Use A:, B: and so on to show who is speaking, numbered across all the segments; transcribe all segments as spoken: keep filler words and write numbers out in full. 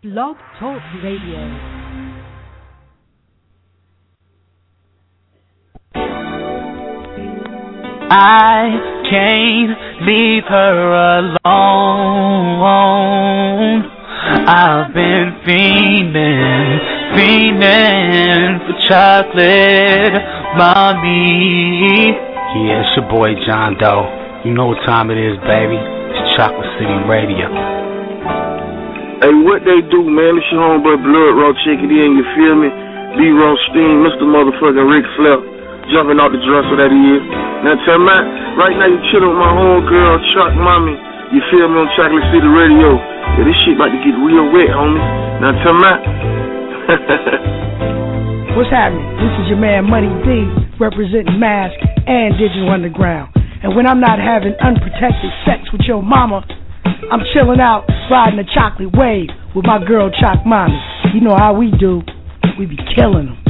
A: Blog Talk Radio.
B: I can't leave her alone. I've been fiending, fiending for chocolate, mommy.
C: Yeah, it's your boy John Doe. You know what time it is, baby. It's Chocolate City Radio.
D: Hey, what they do, man? It's your homeboy Blood Raw. Check it in, you feel me? B. Rothstein, Mister Motherfucking Ric Flair. Jumping out the dresser that he is. Now tell me, right now you chillin' with my homegirl, Chuck Mommy. You feel me on Chocolate City Radio? Yeah, this shit about to get real wet, homie. Now tell me.
E: What's happening? This is your man Money D, representing Mask and Digital Underground. And when I'm not having unprotected sex with your mama, I'm chilling out, riding the chocolate wave with my girl Choc Mommy. You know how we do. We be killing them.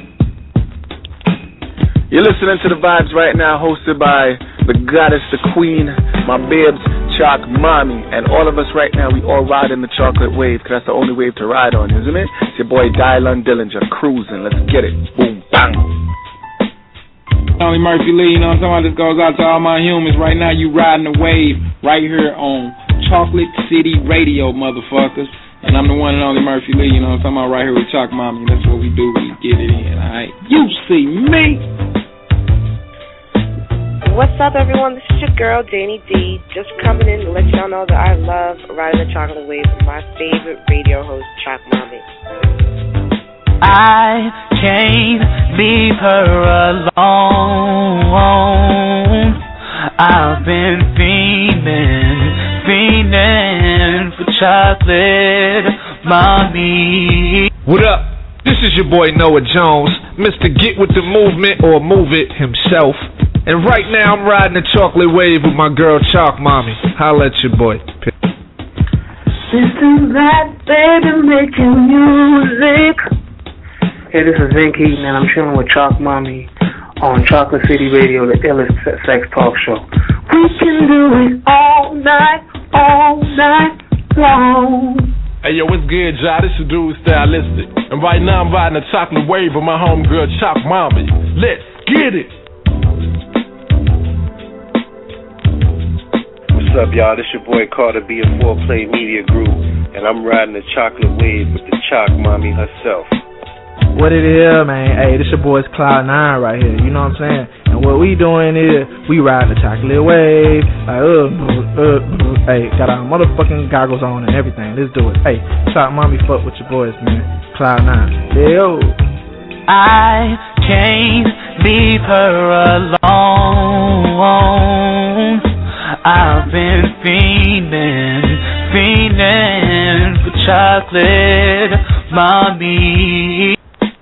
F: You're listening to The Vibes right now, hosted by the goddess, the queen, my babes, Choc Mommy. And all of us right now, we all ride in the chocolate wave, because that's the only wave to ride on, isn't it? It's your boy Dylan Dillinger, cruising. Let's get it. Boom, bang.
G: Tony Murphy Lee, you know what I'm talking about? This goes out to all my humans. Right now, you riding the wave right here on Chocolate City Radio, motherfuckers. And I'm the one and only Murphy Lee, you know what I'm talking about? Right here with Choc Mommy. That's what we do. We get it in, all right? You see me.
H: What's up, everyone? This is your girl, Danny D, just coming in to let y'all know that I love riding the chocolate wave with my favorite radio host, Choc Mommy.
B: I can't leave her alone. I've been fiending, fiending for chocolate, mommy.
I: What up? This is your boy Noah Jones, Mister Get With The Movement, or Move It himself. And right now I'm riding the chocolate wave with my girl Choc Mommy. Holla at your boy.
J: This is that baby making music. Hey, this is Vin Keaton, and I'm chilling with Choc Mommy on Chocolate City Radio, the illest sex talk show. We can do it all night, all night long.
K: Hey, yo, what's good, y'all? This is Dude Stylistic. And right now I'm riding the chocolate wave with my homegirl Choc Mommy. Let's get it.
L: What's up, y'all? This your boy Carter B of four Play Media Group, and I'm riding the chocolate wave with the Choc Mommy herself.
M: What it is, man? Hey, this your boy's Cloud Nine right here. You know what I'm saying? And what we doing is we riding the chocolate wave. Like, uh, uh, uh, hey, got our motherfucking goggles on and everything. Let's do it. Hey, Choc Mommy, fuck with your boys, man. Cloud Nine. Yo.
B: I can't leave her alone. I've been fiending, fiending for chocolate, mommy.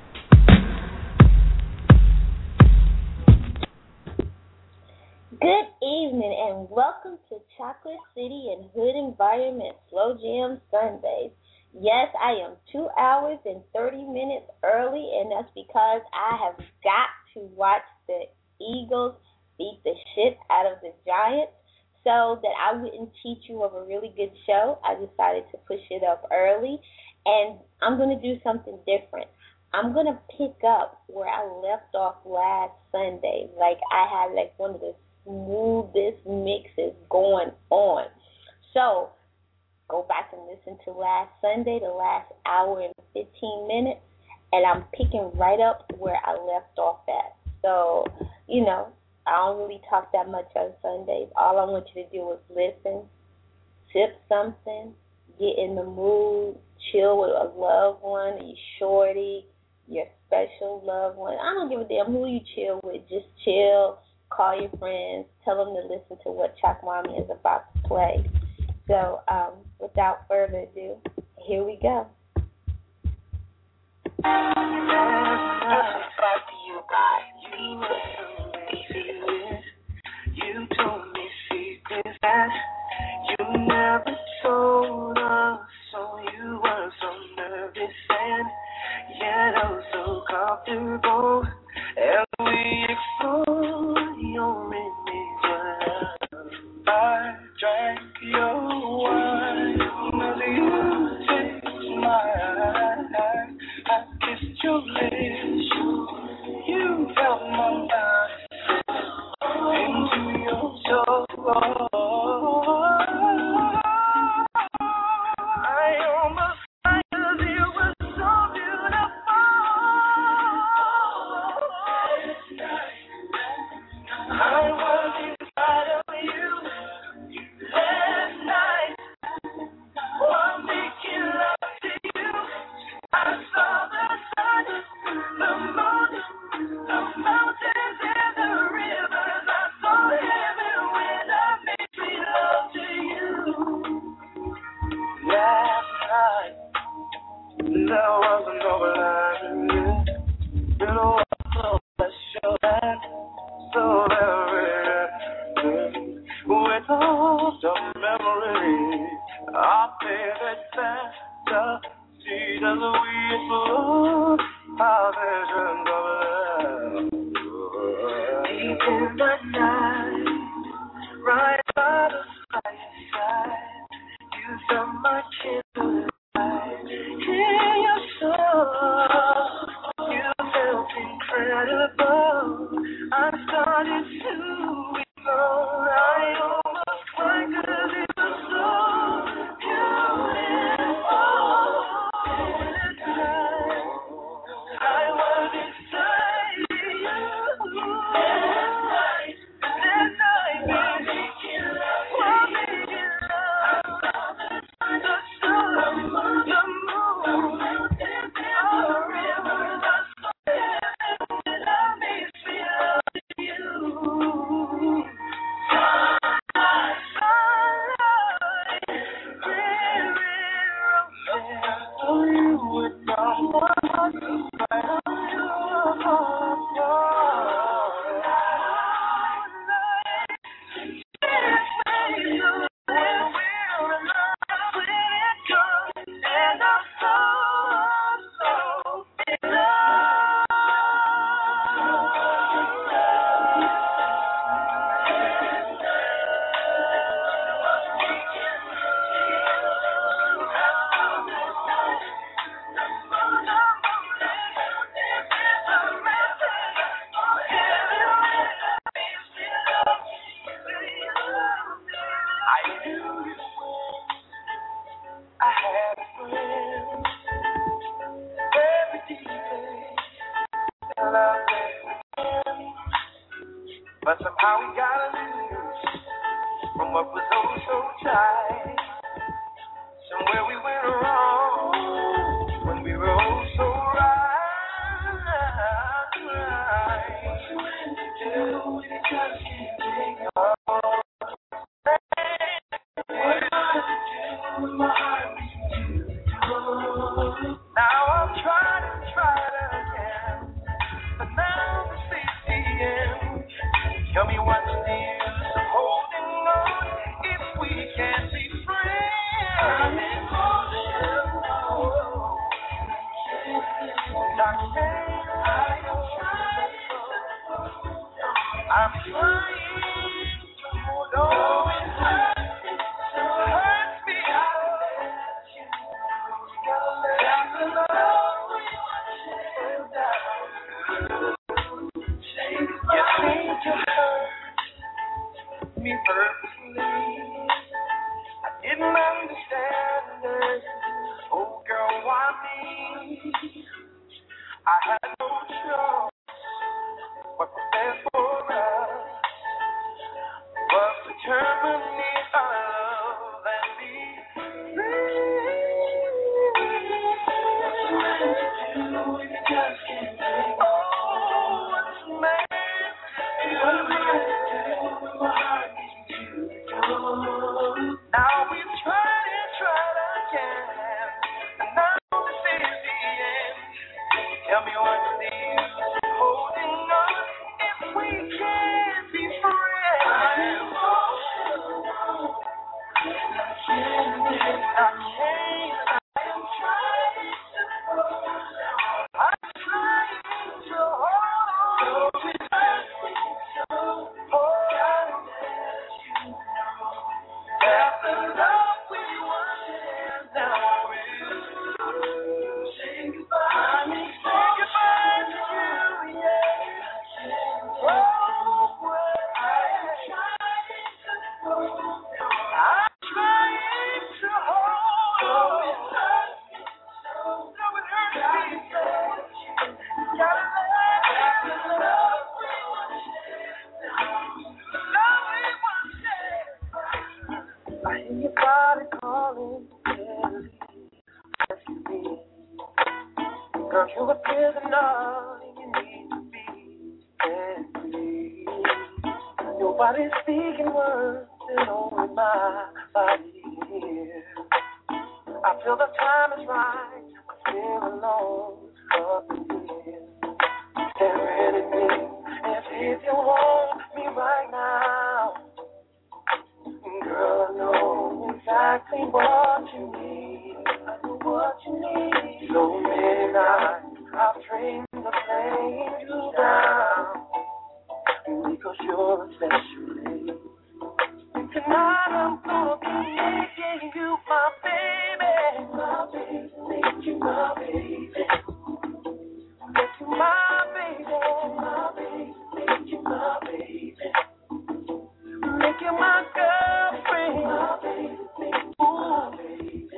N: Good evening and welcome to Chocolate City and Hood Environment Slow Jam Sundays. Yes, I am two hours and thirty minutes early, and that's because I have got to watch the Eagles beat the shit out of the Giants. So that I wouldn't cheat you of a really good show, I decided to push it up early, and I'm going to do something different. I'm going to pick up where I left off last Sunday. Like, I had, like, one of the smoothest mixes going on. So, go back and listen to last Sunday, the last hour and fifteen minutes, and I'm picking right up where I left off at. So, you know, I don't really talk that much on Sundays. All I want you to do is listen, sip something, get in the mood, chill with a loved one, your shorty, your special loved one. I don't give a damn who you chill with. Just chill, call your friends, tell them to listen to what Choc Mommy is about to play. So, um, without further ado, here we go.
J: Brought to you by You told me secrets that you never told us, so you were so nervous and yet oh so comfortable. And we explored your image of love. I drank your wine, now you take there was an overline, yeah. You know I'm so special and so very good. With all the memories, our favorite fantasy, as we explore our visions of love. Deep in the night, right by the fireside, you felt my candlelight. In your soul, you felt incredible. I started to ignore. I almost cried 'cause it was so beautiful. This time, I was inside you. That night, that night, baby, we're making love. The sun, the moon, the river, the sun, and I made me love you. Sunlight, sunlight, oh, you would not want to find and I'm so, so in love. I knew you when I had a friend. Every day, I loved it. But somehow we got loose from what was oh so tight. Somewhere we went wrong when we were oh so right. What you went to do when you just can't take it all? What am I to do when my heart beats you? Now I'm trying and trying again, but now this is the end. Tell me what's the use of holding on if we can't be friends? I'm emotional. Not saying I am trying. I'm trying to hold on. It hurts me, so hurts me. I let you know. That's the love we want to share down. You seem to hurt me purposely. I didn't understand it. Oh, girl, why me? I had no choice. What was best for us was to terminate our love and be free. What you meant to do if you just can't take it? Oh, what's meant to do? What am I to do when my heart needs you to do? Now we've tried and tried again, and now this is the end. Tell me what's the use of holding on if we can't be friends? I'm emotional. I can't, I can't. I am trying to hold on. I'm trying to hold on. So it hurts me so. Oh, gotta let you know that the love we wanted now is say goodbye. Say goodbye to you, yeah. Oh, boy, I am trying to hold on. I'm trying to hold on. It hurts me so. No, it hurts me so. Gotta let the love we wanted love we wanted. I hear your body calling, yeah. Yes, you did. Girl, you a prisoner, and you need to be set free. Nobody's speaking words, and only my body here. I feel the time is right, feel alone up in here, staring at me as if you want me right now. Girl, I know exactly what you need. I know what you need. So many nights I've dreamed of laying you down because you're a special lady. And tonight I'm gonna be making you my baby, my baby, make you my baby, make you my baby, my baby, make you my baby. Make you my girlfriend, my baby, make you my baby.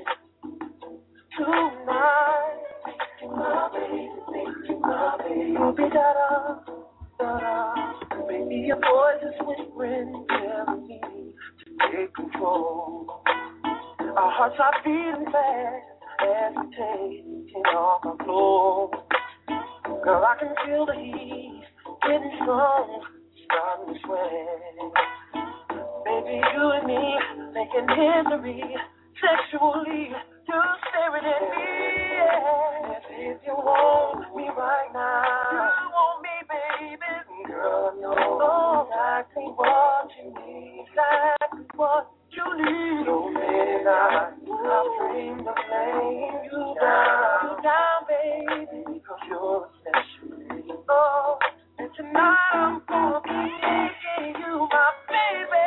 J: Tonight, make you my baby, make you my baby. You'll be da-da, da-da. Baby, your voice is whispering, telling me to take control. Our hearts are beating fast as we take off our clothes. Girl, I can feel the heat getting strong, starting to sweat. Baby, you and me making history sexually. You staring at me, yeah. As if you want me right now. You want me, baby. Girl, I know exactly what you need. Exactly what you need. So many nights I've dreamed of laying you down. Down, baby, because you're a special lady. Oh, and tonight I'm gonna be making you my baby.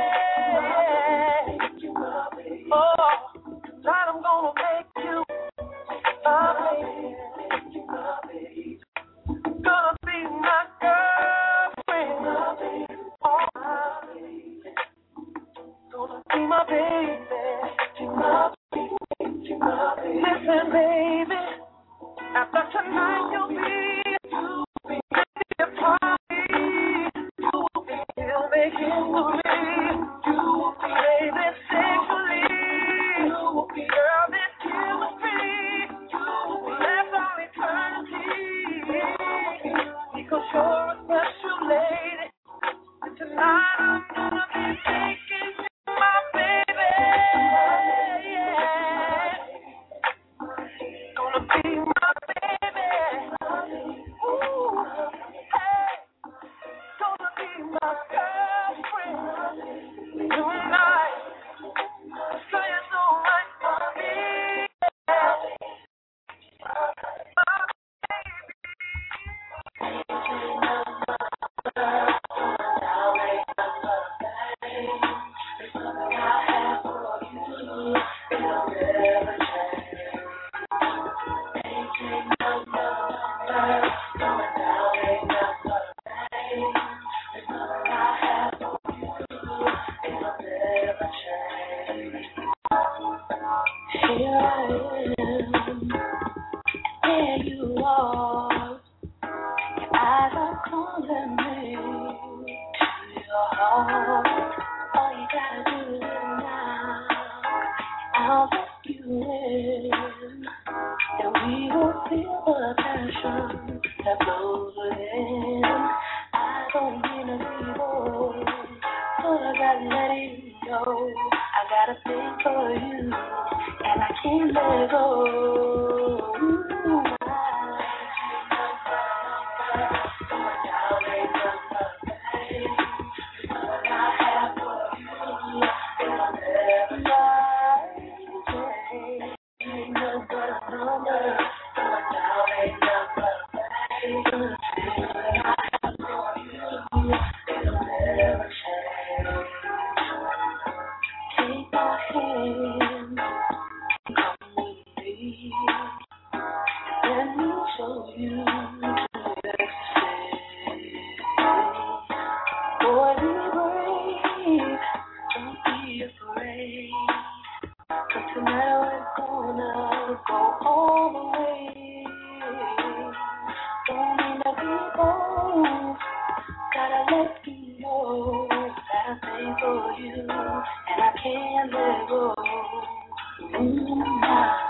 J: Oh, tonight I'm gonna make you my baby, make you my baby. Gonna be my girlfriend, my baby, oh my baby. Gonna be my baby, my baby, my baby. Listen, baby, after tonight you'll be, you'll be a party. You'll make history. You will be baby sexually. You will be girl this chemistry. You will be left on eternity. Because you're a special lady. And tonight I'm gonna be making you my baby. Yeah. Gonna be my baby. Ooh. Hey. Gonna be my girlfriend tonight. So it's alright for me. Here I am, there you are. Your eyes are calling me to your heart. All you gotta do is now. I'll let you in, and we will feel the passion that flows within. I don't mean to be bold, but I gotta let you know. I got a thing for you, and I can't let go. Ooh, take my hand, come with me. Let me show you the ecstasy. Boy, be brave, don't be afraid. 'Cause tonight we're gonna go all the way. Don't mean to be bold, gotta let you know that I think for you, and I can't let go. Ooh, my.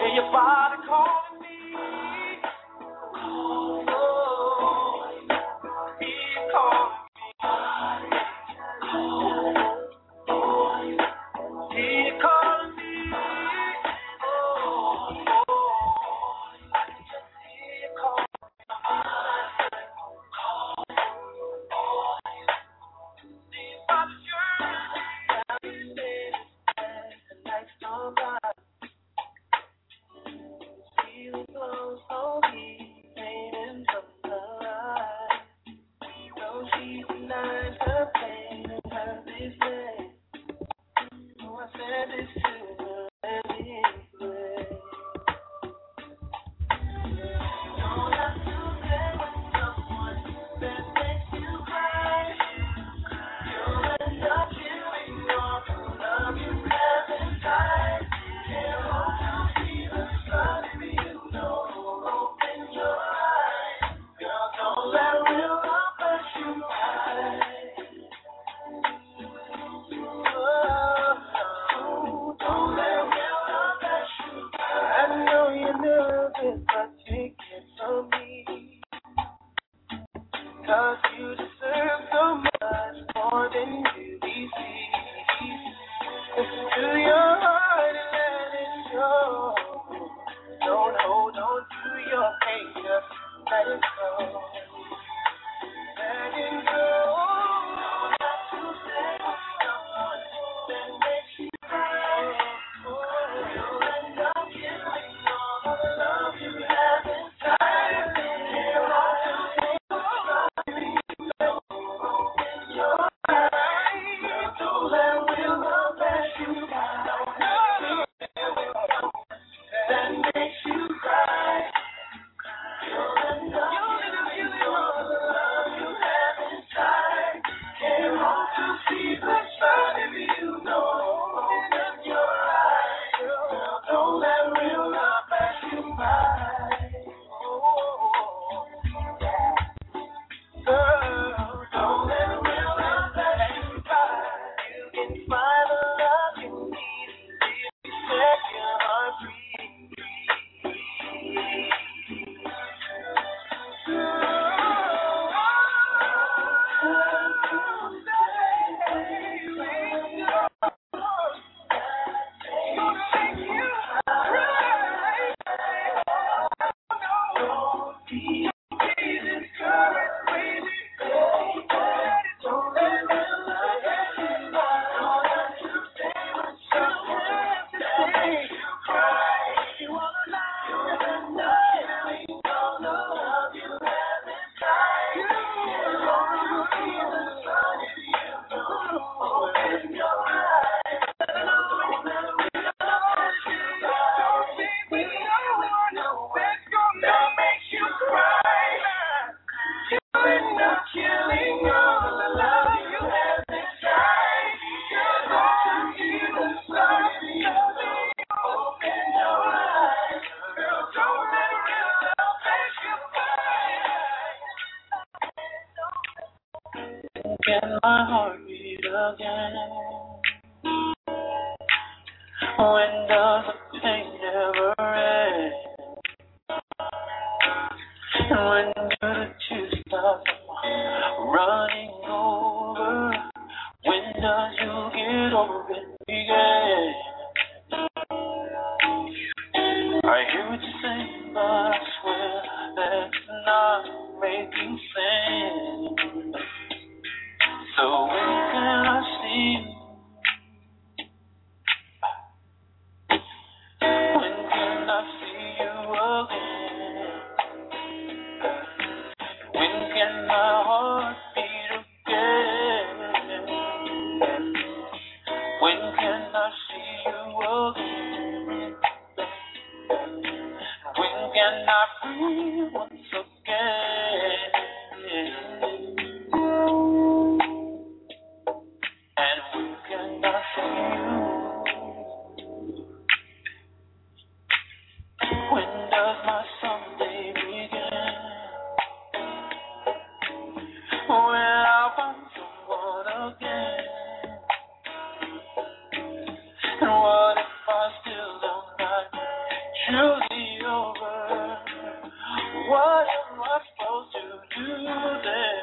J: your body calling me. Oh, keep calling me. Keep calling me. Oh, keep calling me. My heart beat again. When does the pain never end? When do the tears stop running over? When does you get over it again? I hear what you say, but I swear that's not making sense. So when can I see you? When can I see you again? When can my heart beat again? When can I see you again? When can I breathe once again? And when can I see you? When does my Sunday begin? When I find someone again? And what if I still don't like truly over. What am I supposed to do then?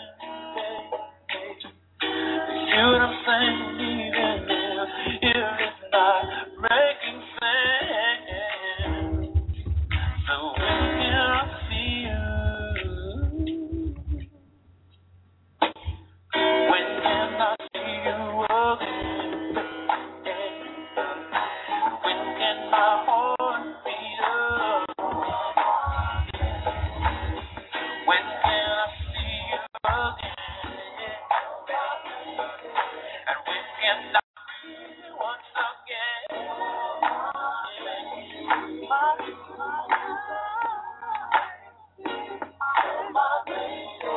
J: You know what I'm saying? Even if it's not making sense. So when can I see you? When can I see you again? When can my heart beat up? When can I see you again? And when can I see you once again? My, my, my baby.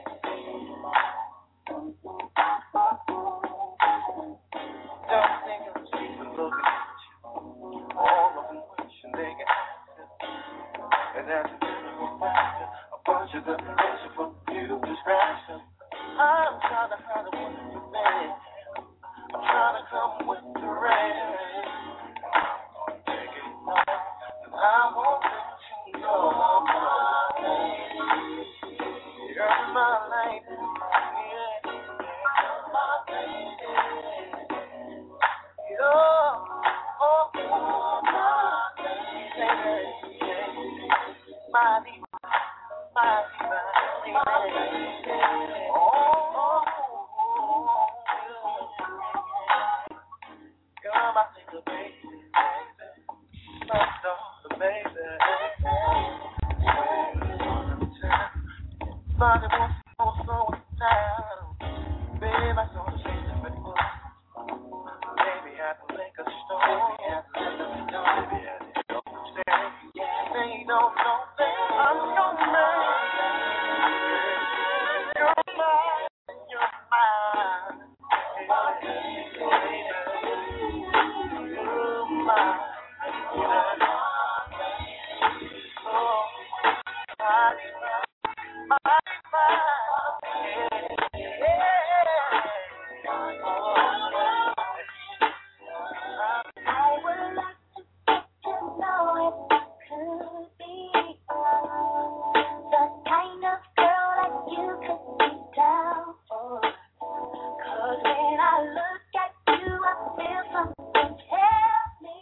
J: Don't think I'm sweet for looking at you. All of them wishing they could ask it. And that's a beautiful factor. A bunch of them wishing for you to scratch them. I'm trying to hide the one you made. I'm trying to come with the rain. Take it now, and I won't let you go. You're my lady, yeah. You're my lady. You're, oh, oh, my lady, my diva, my diva, my lady. Oh, oh, oh, you're my single baby, baby, my daughter, baby. Somebody wants to know what's wrong with town. Baby, I saw the shade of it. Baby, I can make a story. Baby, I can let them know. Baby, I can go upstairs. They don't know that I'm your man. You're mine. You're mine. You're mine. Oh, my, my, my, yeah.
N: I would like to get to know if I could be the kind of girl that you could be down for. 'Cause when I look at you, I feel something tell me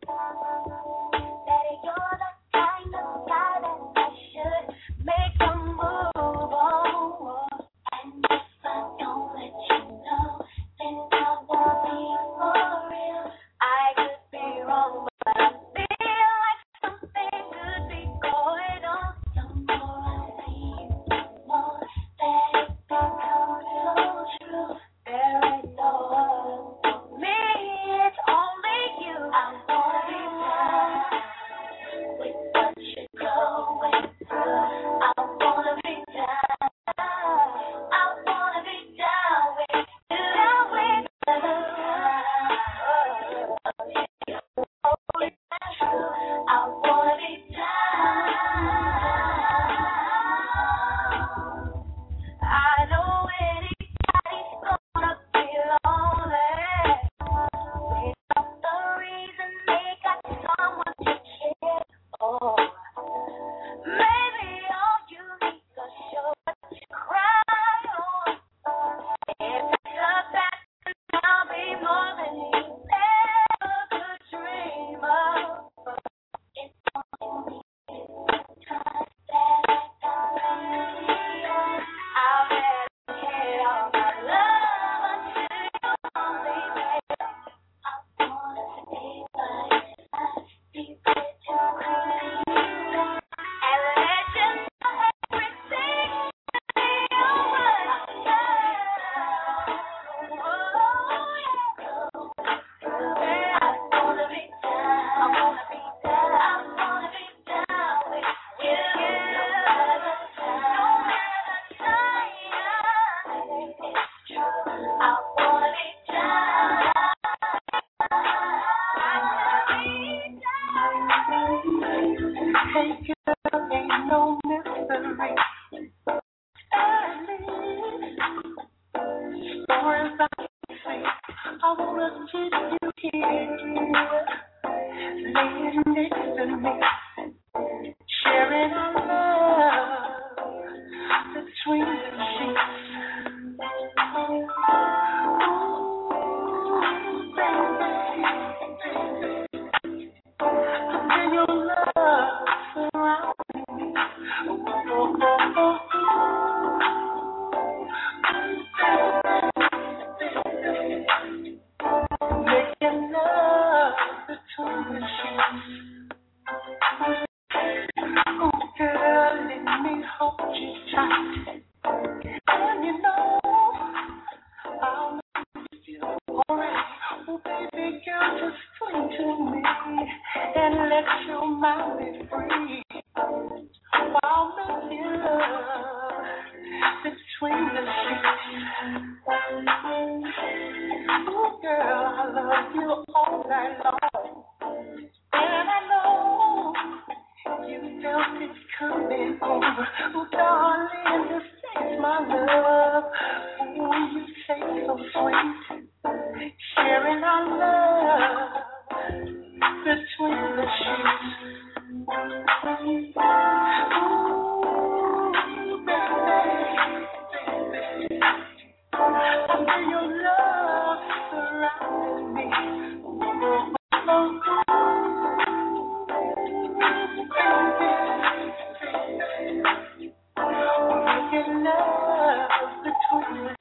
N: that you're the kind of guy that I should make a move on. And if I don't let you know, then I won't be for real. I could be wrong, but I feel like something could be going on. The more I see you, the more that it becomes so true. There ain't no other for me, it's only you. I wanna be down with what you're going through. I wanna be down. I wanna be down with you. Down with you. I wanna be down. I know anybody's gonna be lonely without the reason they got someone to care for. Maybe all you need is a shoulder to cry on. If it's a fact, then I'll be more than you ever could dream of. It's only time that I can see. I'll let get all my love until you only make. I wanna stay by your side, be with you crazy, and let you know everything to be over. Yeah, I wanna be down. I wanna be down. I wanna be down with you. No matter the time, it's true. I wanna be down. Hey girl, ain't no mystery. Early stories I can see. I wanna keep you here, laying next to
J: let your mind be free while making love between the sheets. Ooh, girl, I love you all night long, and I know you felt it coming over. Ooh, darling, this takes my love. Ooh, you taste so sweet, sharing our love between the sheets. Ooh, baby, I feel your love surrounding me. Ooh, oh, oh, making love between the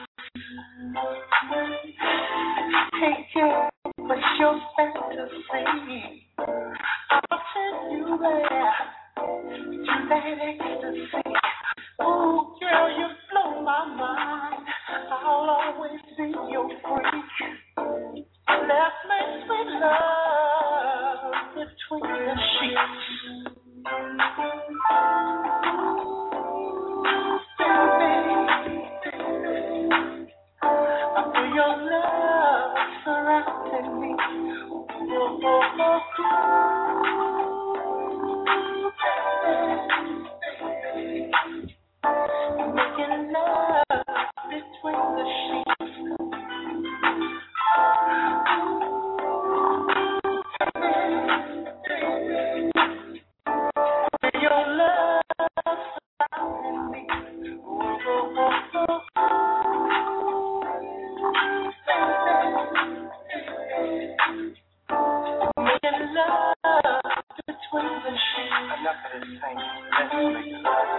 J: sheets. Hey, girl, what's your fantasy? I'll take you there to that ecstasy. Oh, girl, you blow my mind. I'll always be your freak. Let's make sweet love between the sheets. I feel your love surrounding me. Oh, oh, oh, oh. Making love between the sheets. Feel your love surrounding me. Oh, oh, oh, oh. Making love between the sheets. Enough of this thing. Let's make love.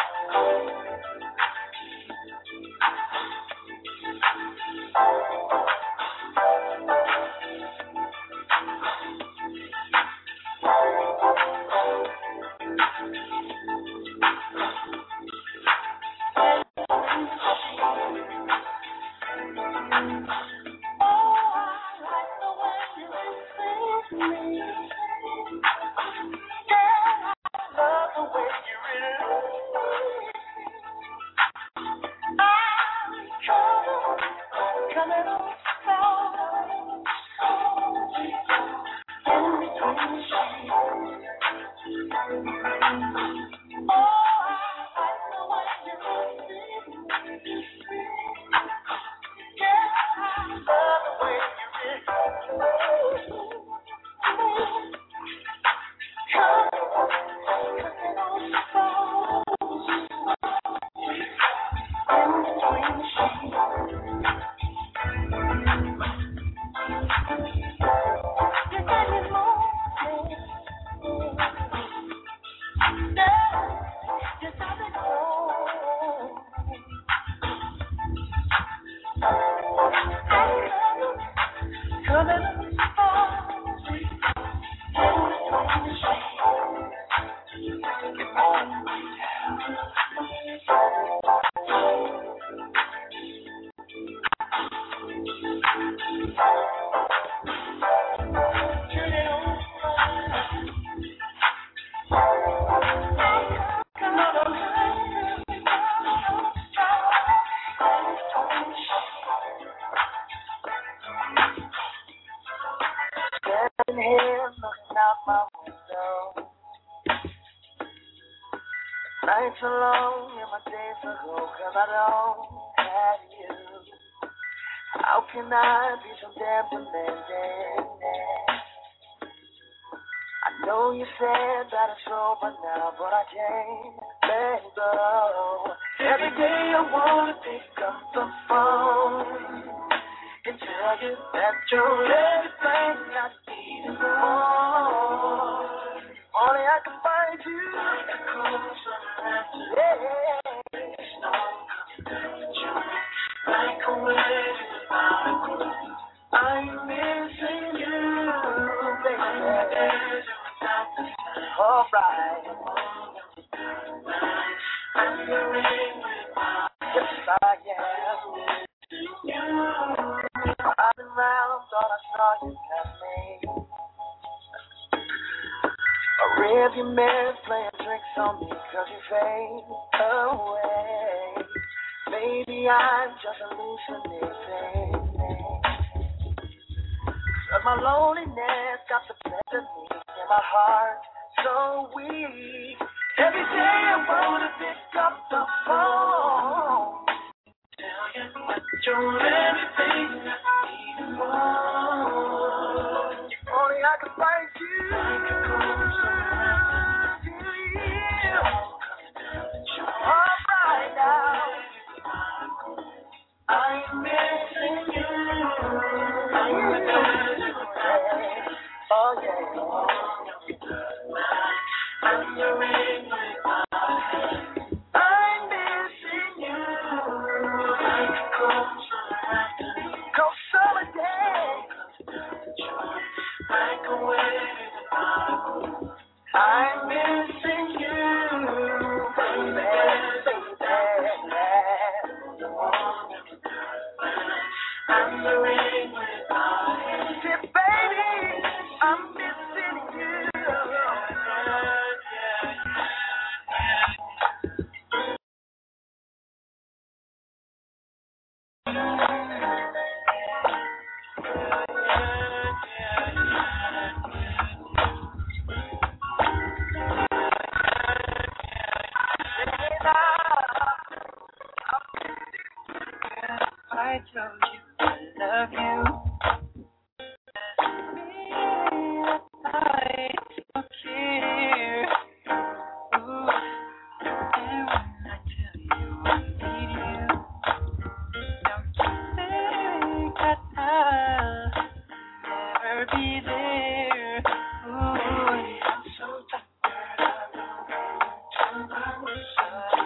J: Nights are long and my days are low, cause I don't have you. How can I be so damn demanding? I know you said that it's over now, but I can't let go. Every day I wanna pick up the phone and tell you that you're everything I need and more. Only I can find you. Yeah. Like a wave without a group. I'm missing you, baby. All right. I'm the ring without. Yes, I am. I've been round, thought I saw you at me. Rearview mirror playing tricks on me cause you fade away. Maybe I'm just hallucinating. But my loneliness got the best of me and my heart so weak. Every day I wanna pick up the phone, tell you that you're everything I need and more. If only I could find you, I could go somewhere to you. All right now, I'm missing you. I'm missing you. Oh yeah. I'm your ring with my hand. I'm missing you. Like a cold summer, cold summer day. Like a wave in my room. I'm missing you, baby, baby. I'm the ring with my hand. Yeah, baby, I'm missing you. I told you I love you. I still care. Ooh. And when I tell you I need you, don't you think that I'll never be there? Ooh, I'm so tired of looking to my side.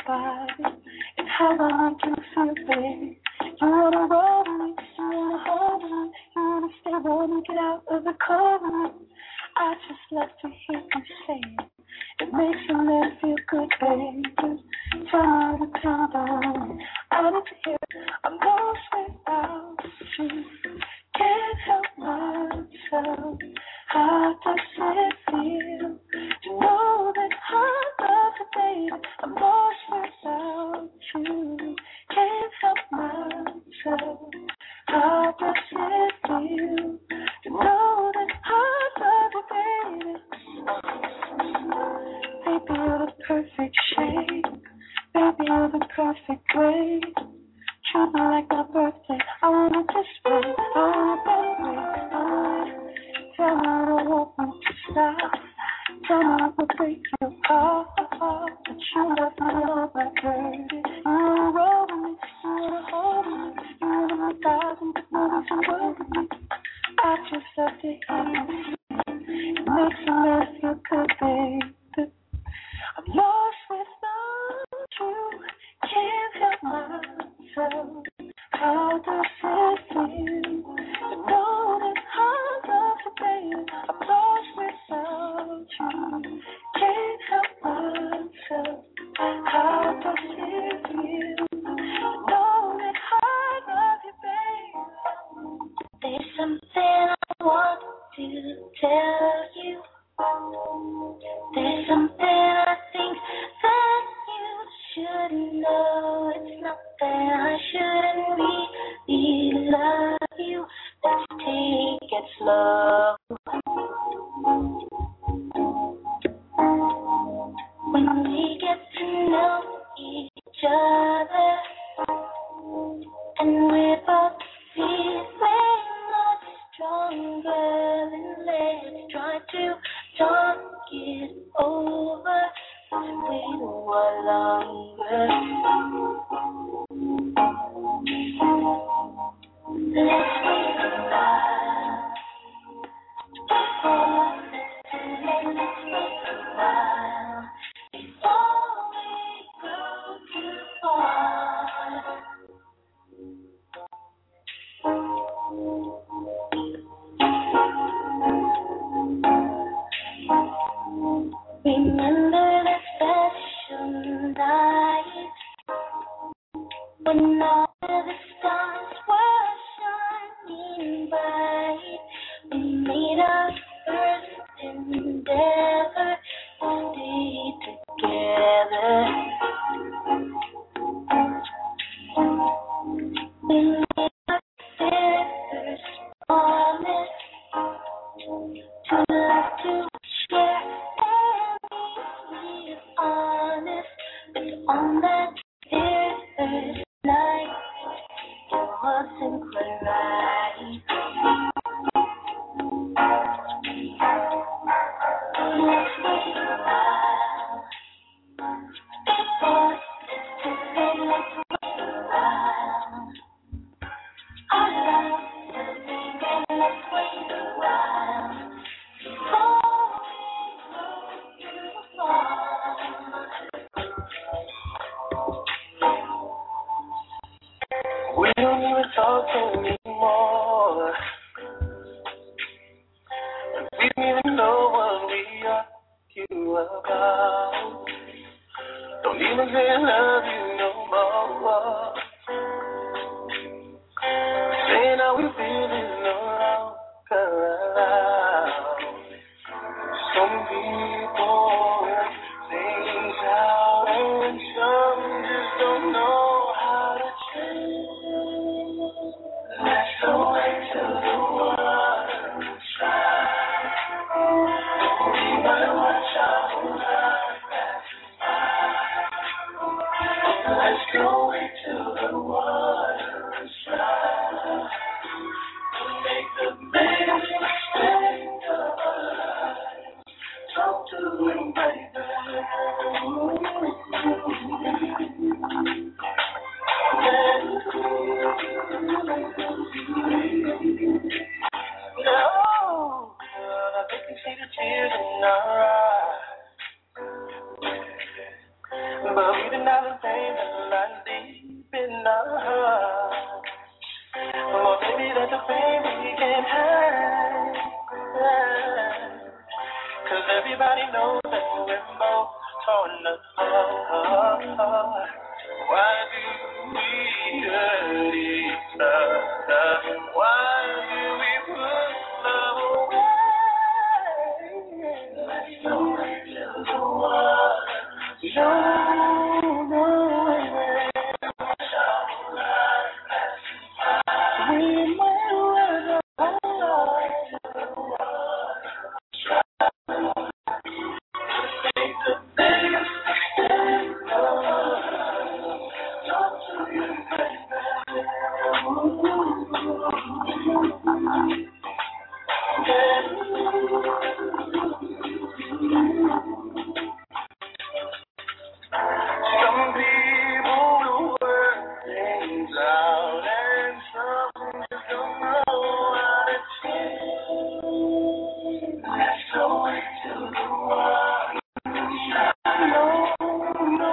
J: body and how I make you feel, baby. You wanna roll with me, you wanna hold me, you wanna stay warm and get out of the cold with me. I just love to hear you say it. It makes your man feel good, baby. Time to calm down. I need to hear it. I'm lost without you. Can't help myself. How does it feel to know that I love you, baby? I'm lost without you. Can't help myself. How does it feel to know that I love you, baby? Baby, you're the perfect shape. Baby, you're the perfect way. Treat me like my birthday. I wanna just wait. I wanna wait. I wanna tell me I don't want me to stop. Tell me I will break your heart. But you love me all my dirty. You wanna roll with me. You wanna hold me. You wanna my thousand movies and work with me. I just love to hear you. It makes me man feel good, baby. I'm lost without you. Can't help myself. How does it feel to know that I love you, baby? I'm lost without you. Can't help myself. How does it feel to know that I love you, baby? There's something I want to tell you. There's something I think that you should know. It's not that I shouldn't really love you. Let's take it slow. When we get to know each other and we're both feeling much stronger, then let's try to talk it over. Let's wait a while longer. Let's wait a while. Oh, let's wait a while before we go too far. Remember that special night when all the stars were shining bright. We made our first endeavor to stay together. We made our first promise to love, to share, and be honest. But on that very first night, it wasn't quite right. Let's wait a while before it's too late. Let's wait a while. Our love will begin. Let's wait a while before we go too far. We don't even talk anymore. We don't even know what we argue about. Don't even say I love you no more. Saying how we feel is no longer allowed. Some people things out and some just don't know how to change. Let's go into the water and try. We might watch our whole life pass by. Let's go into the water and try to make the biggest mistake of our lives. Talk to him, baby. No, girl, I can see the tears in our eyes, but we did now the pain that lies deep in our heart. Well, maybe that's a pain we can't hide. Cause everybody knows that we're both torn apart. Why do we hurt each other? Why do we put love away? Let's go into the water. Show the way. We might run apart. Take the biggest step. Talk to you, Some people work things out, and some just don't know how to change. Let's go into the water. No, no,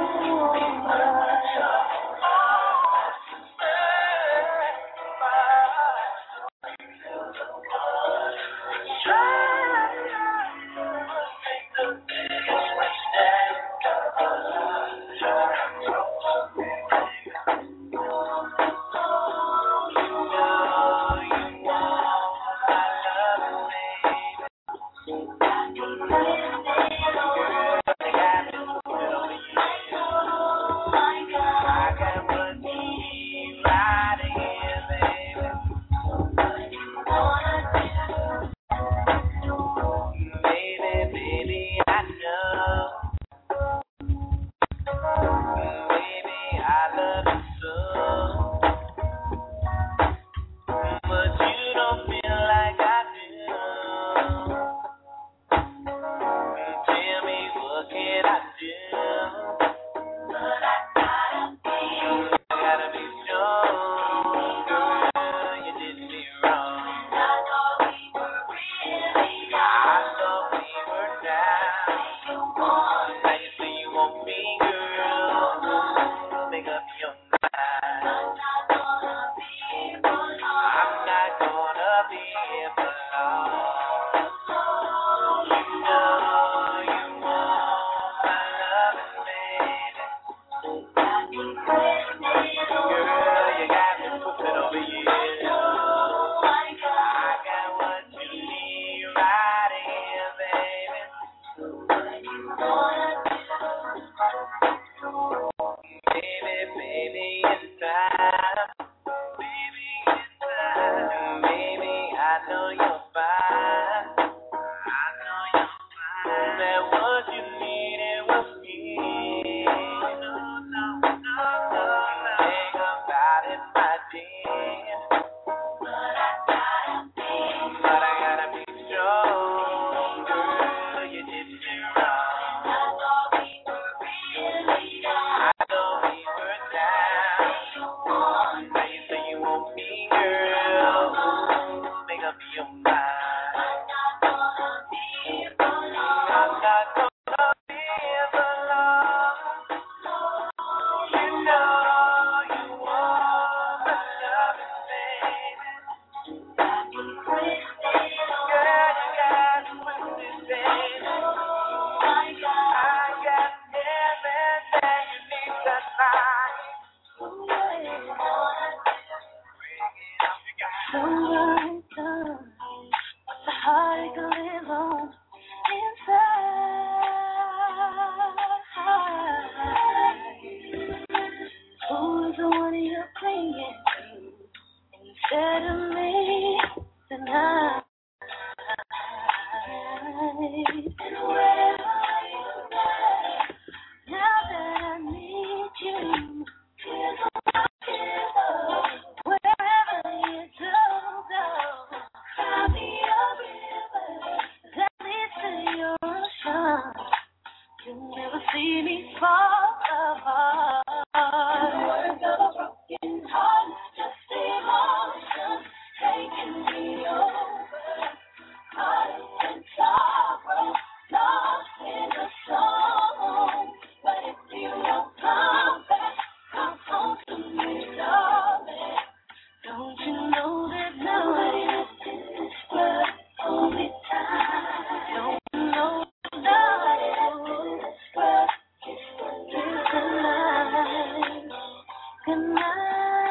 J: Good night.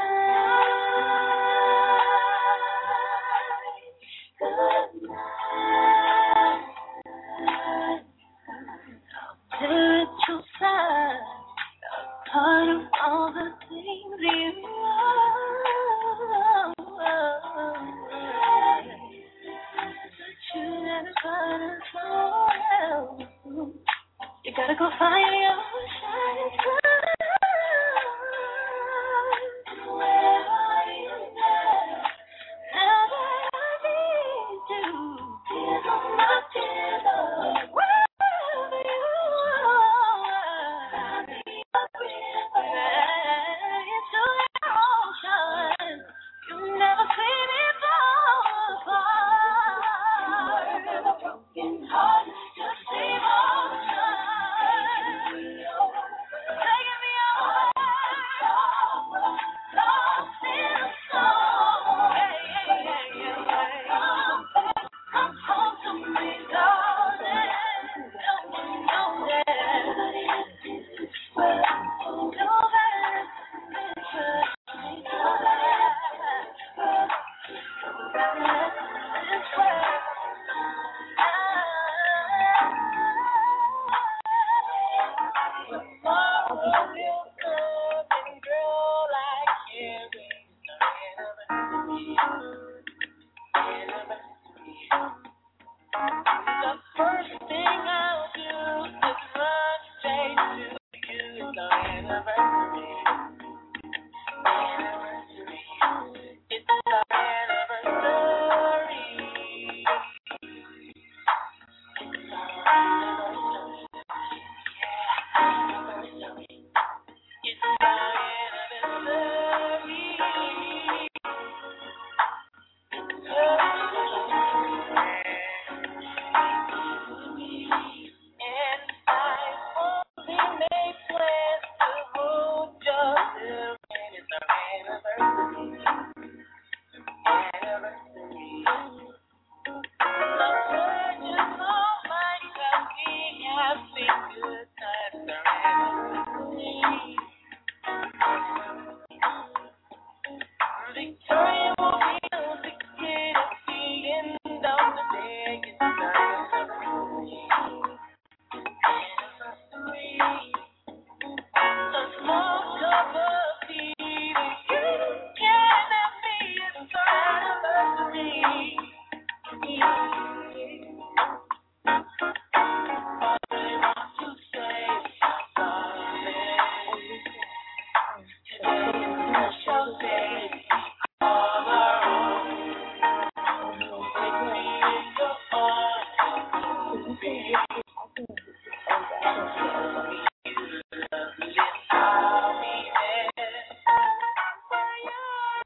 J: Good night. Spiritual side, part of all the things you are. But you never find it somewhere else. You gotta go find your shining star. Where are you now? Now that I need you, tears on my pillow. Wherever you are, I need a river into your ocean. You never see me fall apart. A broken heart, just emotion. Taking me over, lost in a storm. Hey, hey, hey, hey. Come home to me, darling. Don't you know that? Know that it's the first thing I'll do is run straight to you. It's our anniversary. Anniversary. It's our anniversary. It's our anniversary. Yeah, anniversary. It's our anniversary. And I only made plans to hold your hand. It's our anniversary. Anniversary. The pledges all mine that we have been good times. Our anniversary. Victoria will be able to get at the end of the day. It's our anniversary. Anniversary. A small cup of tea that you can have me. It's our anniversary. All I want to say is sorry. Today is a special day. All our own. Take me in your arms, baby. I'll be there for you.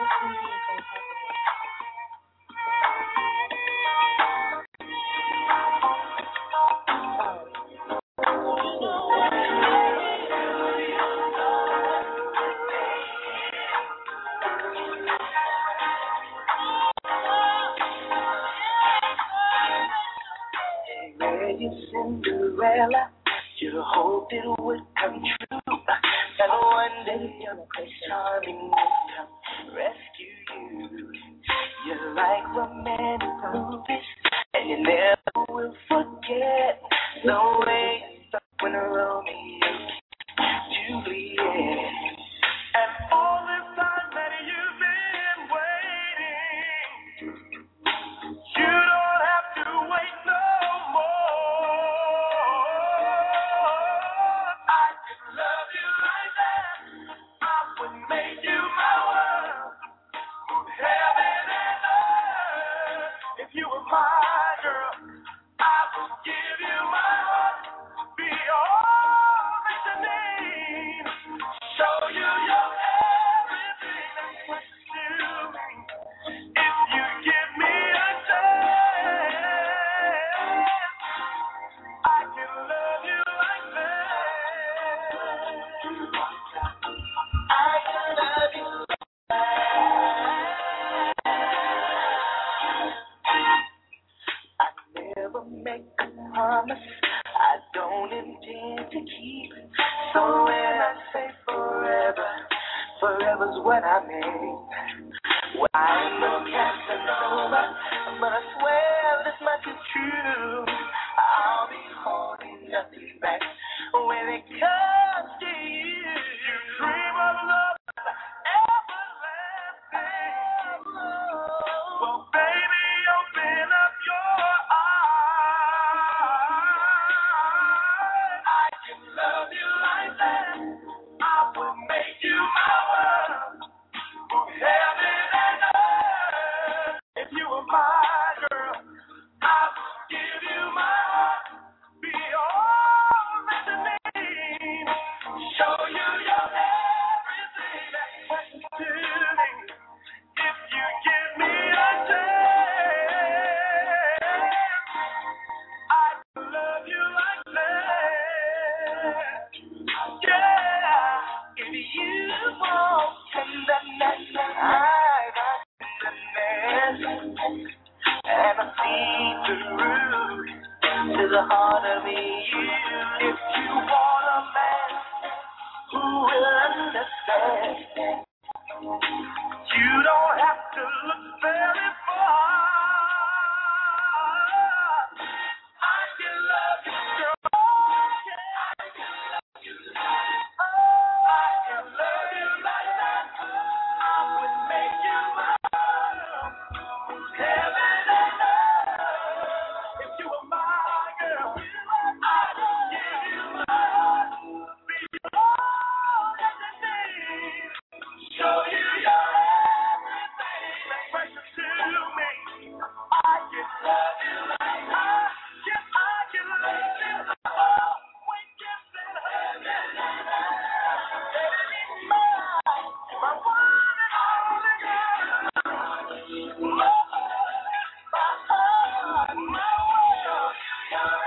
J: Hey, Cinderella, you hoped it would come true. And one day your Prince Charming will come rescue you. You're like romantic movies, and you never will forget the way you stuck when Romeo Juliet. And all this time that you've been waiting, you don't have to wait no more. I could love you like that. I would make you my world. Heaven and earth, if you were my girl. heaven's what I mean. Well, I ain't no Casanova, but I swear this much is true. I'll be holding nothing back when it comes to you. You dream of love everlasting. Well, baby, open up your eyes. I can love you like that. I will make you my world. Heaven and earth. If you were my girl, I would give you my heart. Be all that you need. Show you your everything that's precious to me. If you give me a chance, I can love you like that. Yeah, if you want tenderness, I got tenderness, and I see the root to the heart of you. If you want a man who will understand, you don't have to look very far. I can love you, girl. I can love you. I can love you like that. I would make you my world. Heaven and earth. If you were my girl, I would give you my heart. Be all that you need. Show you your everything that's precious to me. I can love you like I can. I can love you all. We can send heaven and earth. Baby, mine, my one and only girl. My heart, my world. You're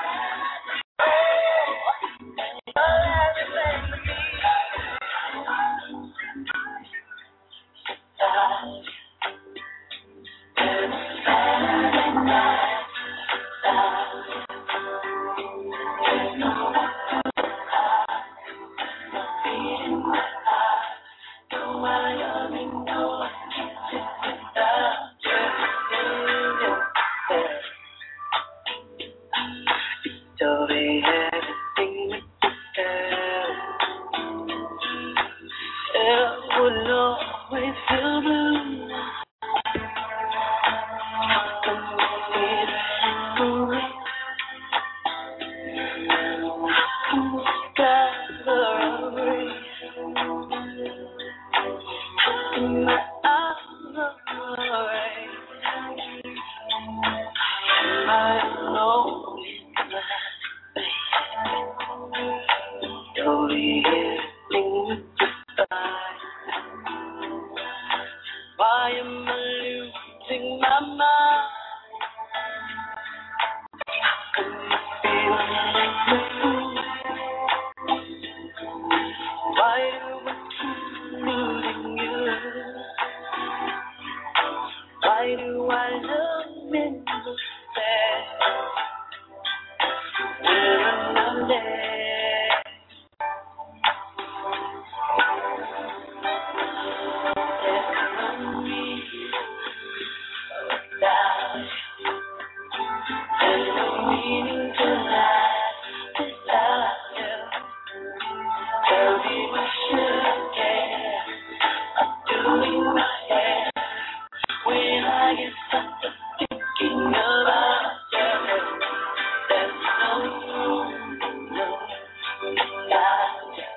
J: everything. You're everything to me. You'll be everything it would always feel blue. How come we feel away? How come we gather away? How come my eyes are away? I know it's you'll be everything goodbye. Why am I losing my mind? How come I feel like a fool? Why do I keep losing you? Why do I love in the bed when I'm not there? There's no meaning to life without you. Tell me what should care. I'm doing my hair when I get stuck thinking about you. There's no room, no without you.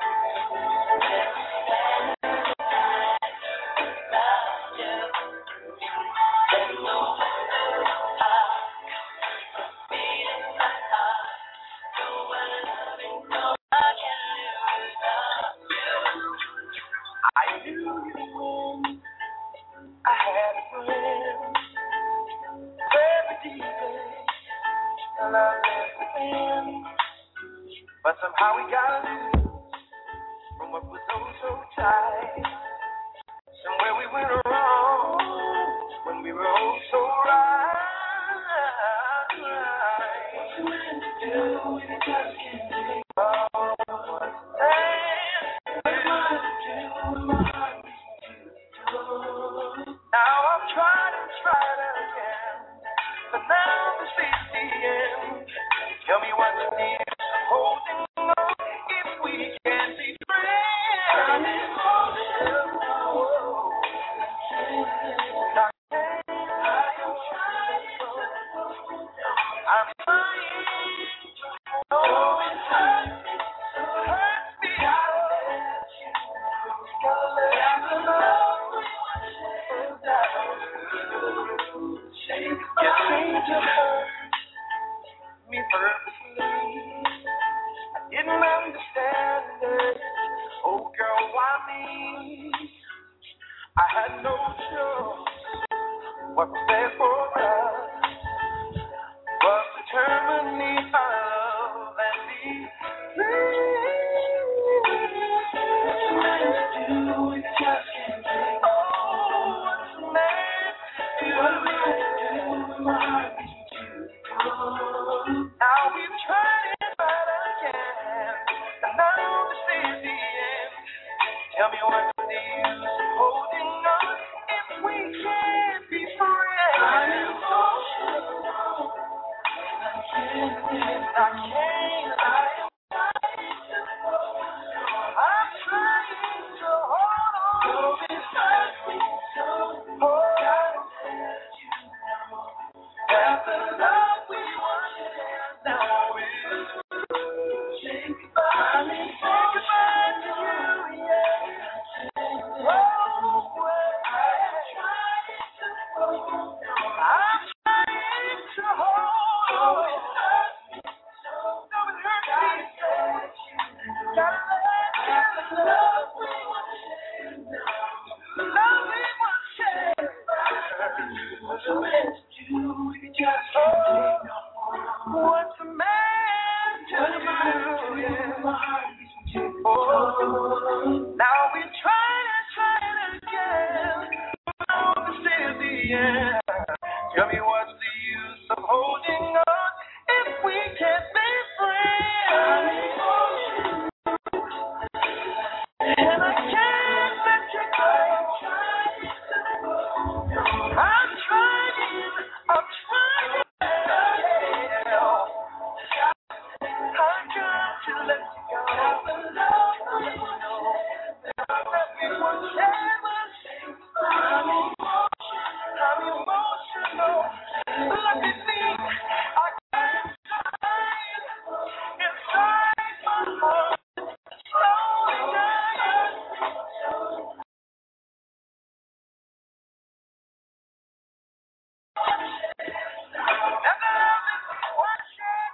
J: There's no I knew you when I had a friend, very deeply, and I let it in. But somehow we got loose from what was so, so tight. Somewhere we went wrong when we were oh so right. What you meant to do when you just can't do it? Oh, hey, what you meant to do when my heart me. I had no choice. What was there for us was to terminate our love and be free. What's a man to do? We just can't take. Oh, what's a man to do? What am I to do? My heart beats you. Now we've tried it, but again, and now this is the end. Tell me what's the use of holding on if we can't be friends? I'm emotional. I can't, I can't, I am trying to hold on. I'm trying to hold on. So it hurts me so. Oh, gotta let you know that the love we once had now is. Say goodbye, say goodbye to you, yeah. What's a man to do? Oh, now we try and try it again. Oh, this is the end. Tell me what's the use of holding on if we can't be friends? And I can't let you go. I'm trying, I'm trying. I got to let you go. I'm emotional. Look at me. I can't hide inside my heart. Slowly dying. And the love is watching.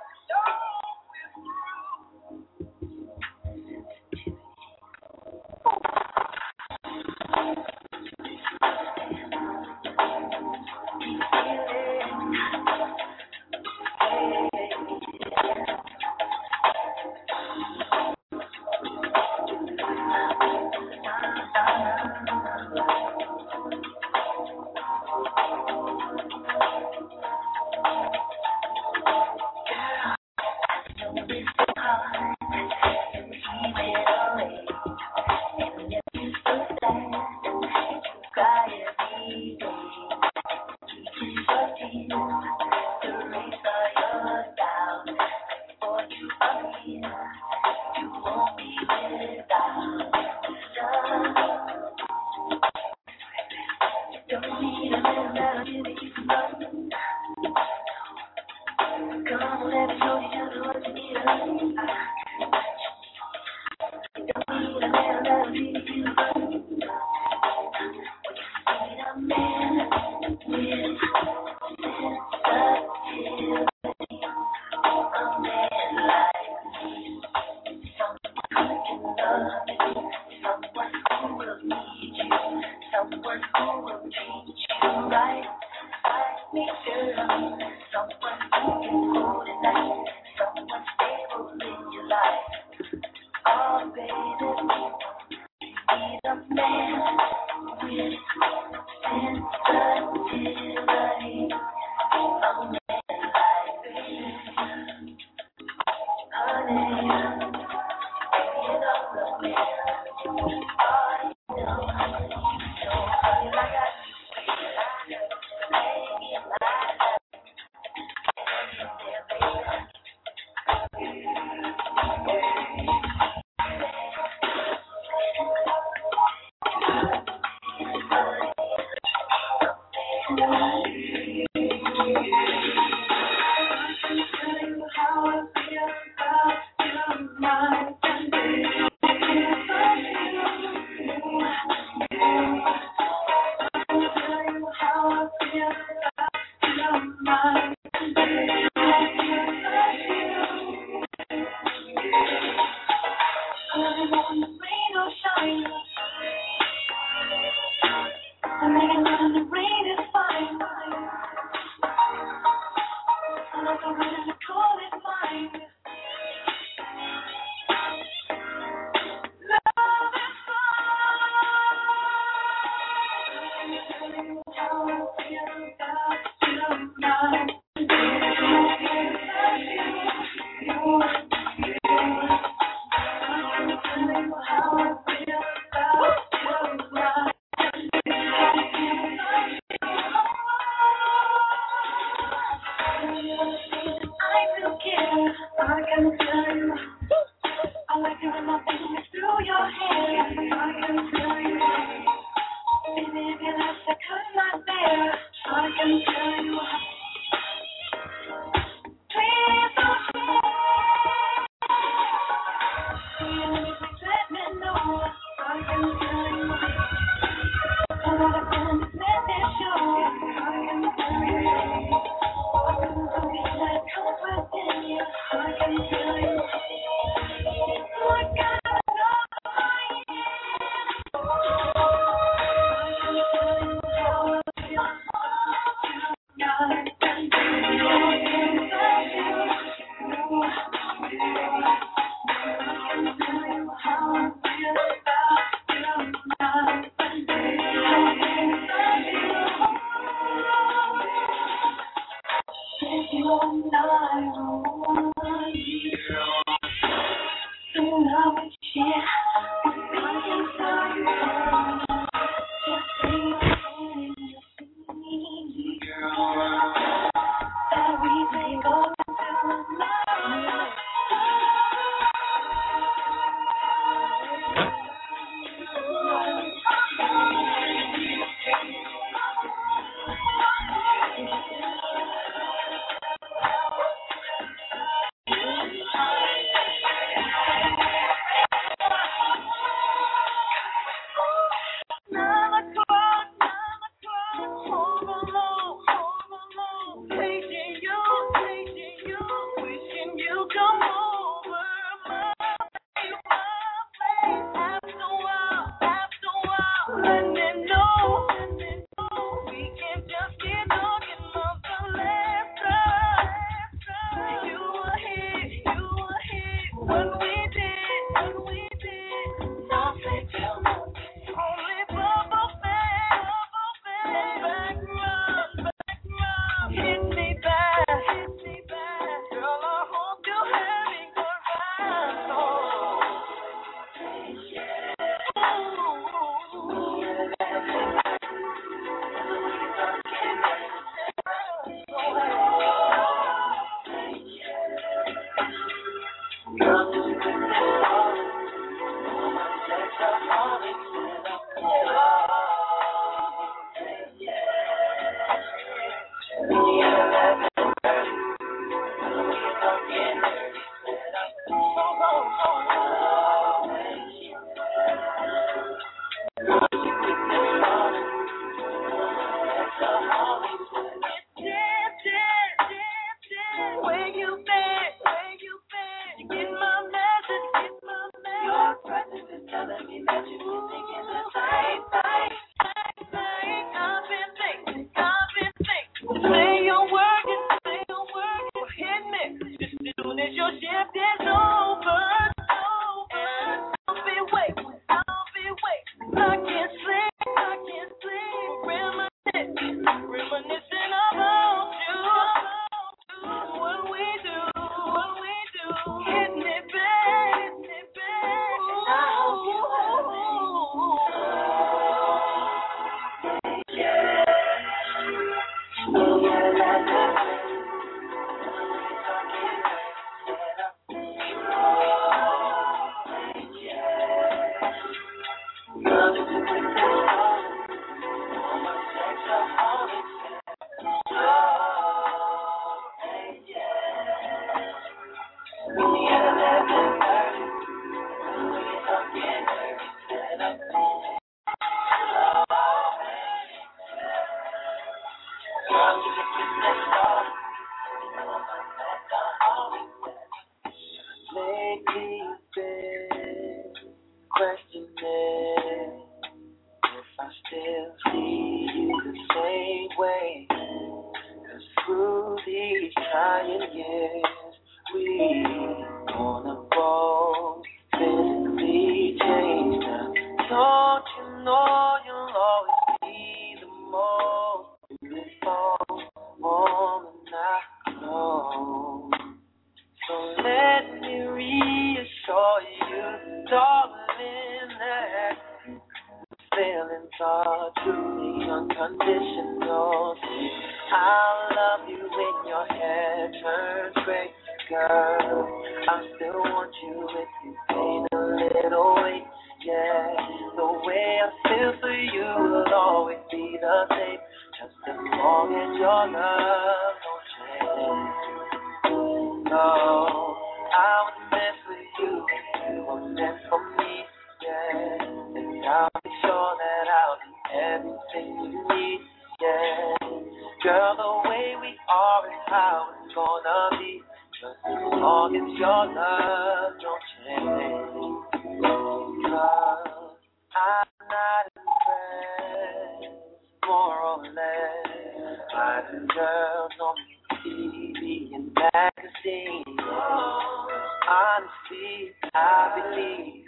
J: Questioning if I still see know you'll always be the most beautiful woman I know. So let me reassure you, darling, that feelings are truly unconditional. I'll love you when your hair turns gray, girl. I still want you if you gain a little weight. Yeah, the way I feel for you will always be the same, just as long as your love don't change. No, I was meant for you, you were meant for me. Yeah, and I'll be sure that I'll be everything you need. Yeah, girl, the way we are is how it's gonna be, just as long as your love don't change. Cause I'm not impressed, more or less, by the girls on T V and magazines. Honestly, I believe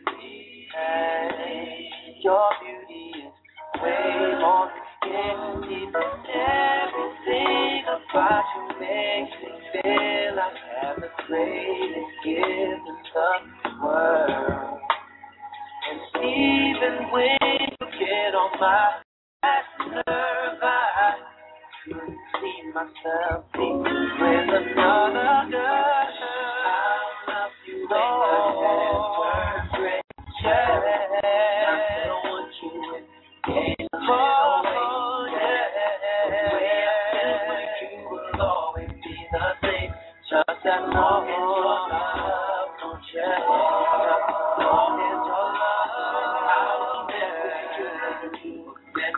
J: that your beauty is way more than skin deep. Everything about you makes me feel like I have the greatest gift in the world. And even when you get on my last nerve, I couldn't see myself being with another girl. I love you when your head turns gray. Yeah, I still want you with me. Oh, yeah. The way I feel for you will always be the same, just as long as your love don't change. As long as your love, I will never be you.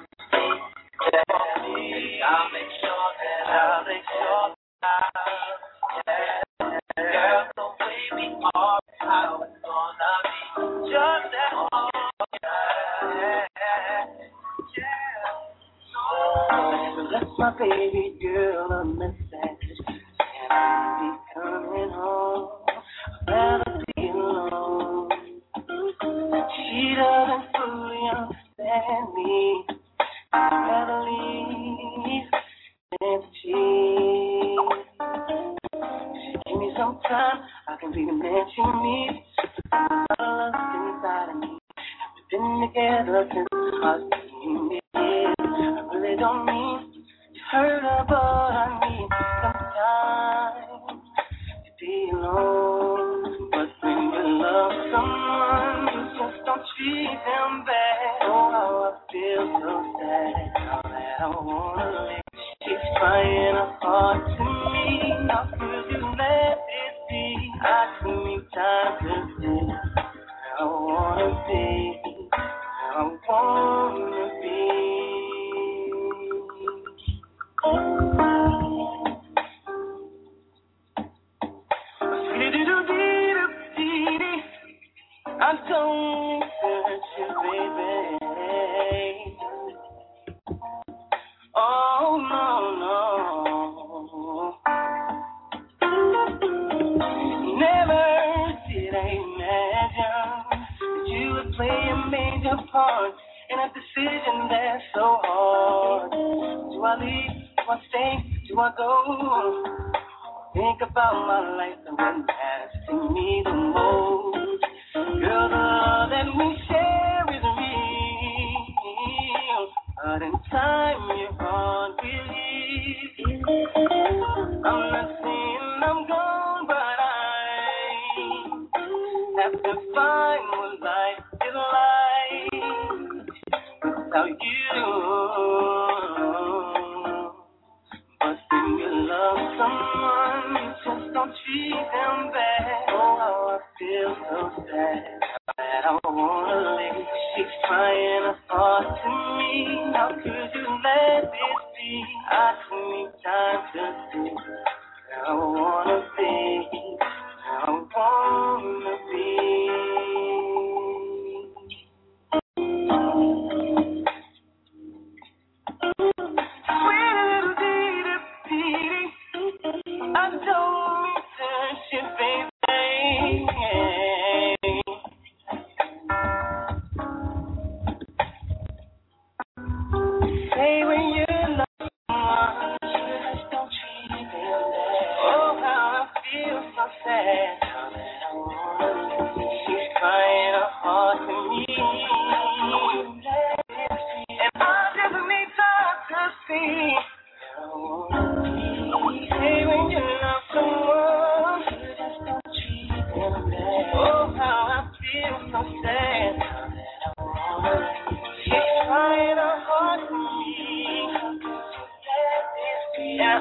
J: I'll make sure that I'll make sure that yeah. Girl, the way we are, how it's gonna be, just as long as yeah. So that's my baby girl a message, and I'll be coming home. I'd rather be alone. She doesn't fully understand me. I'd rather leave than to cheat. She give me some time, I can be the man she needs. All the love inside of me. We've been together since our teen years. I really don't mean to hurt her, but I need some time to be alone. But when you love someone, you just don't treat them bad. Oh, how I feel so sad. Now that I wanna leave, she's crying her heart to me. How could you let it be? I took me time to see where I wanna be, where I wanna be. I don't hurt you, baby. Oh, no, no. Never did I imagine that you would play a major part in a decision that's so hard. Do I leave? Do I stay? Do I go? Think about my life and what matters to me the most. Girl, the love that we share is real, but in time your heart will leave. I'm not saying I'm gone, but I have to find what life is like without you. But when you love someone, you just don't treat them bad. Oh, how I feel so sad that I wanna leave. She's crying her heart to me. How could you let this be? I took me time to see where I wanna be, where I wanna be. Sweet little Dee Dee, I don't mean to shit, baby.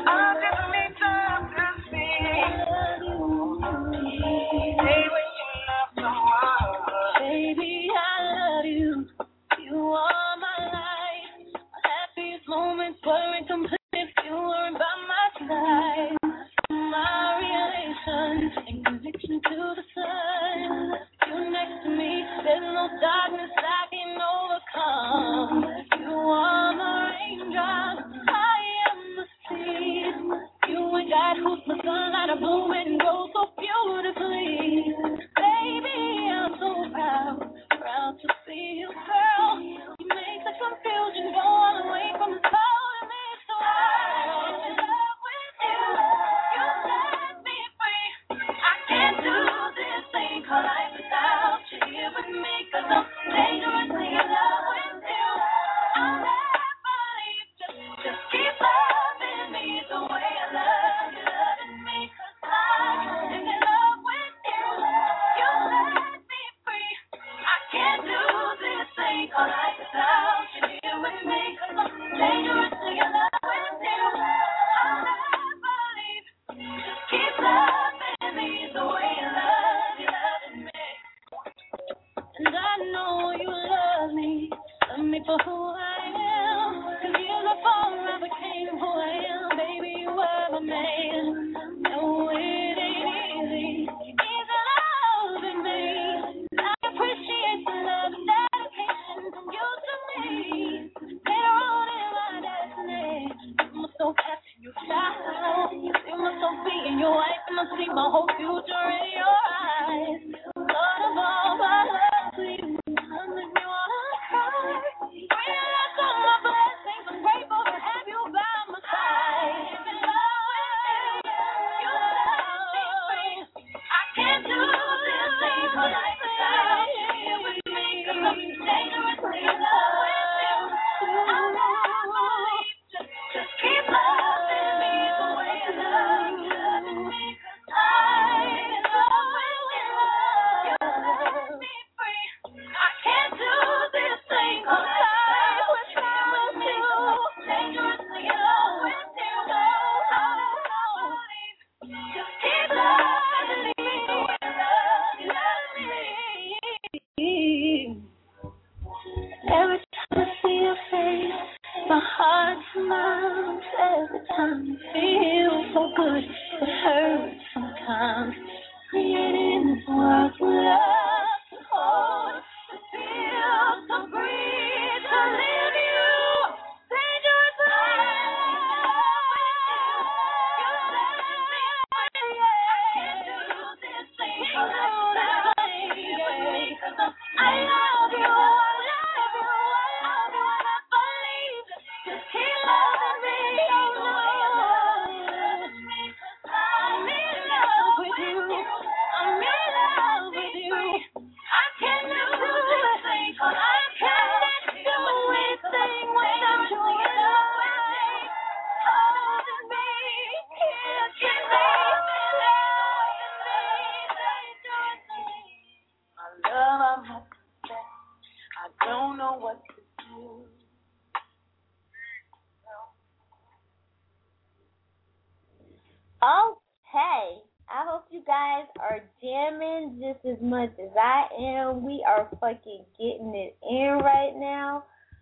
N: Okay, I hope you guys are jamming just as much as I am. We are fucking getting it in right now.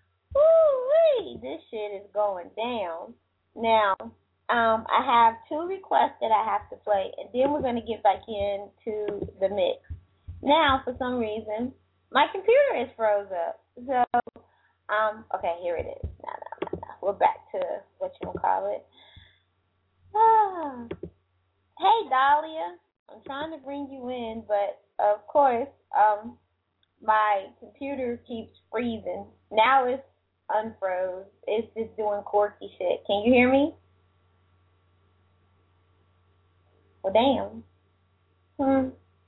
N: Woo-wee, this shit is going down. Now, um, I have two requests that I have to play, and then we're going to get back into the mix. Now, for some reason, my computer is froze up. So, um, okay, here it is. No, no, no, no. We're back to what you gonna call it. Ah. Hey, Dahlia. I'm trying to bring you in, but of course, um, my computer keeps freezing. Now it's unfroze. It's just doing quirky shit. Can you hear me? Well, damn. Hmm.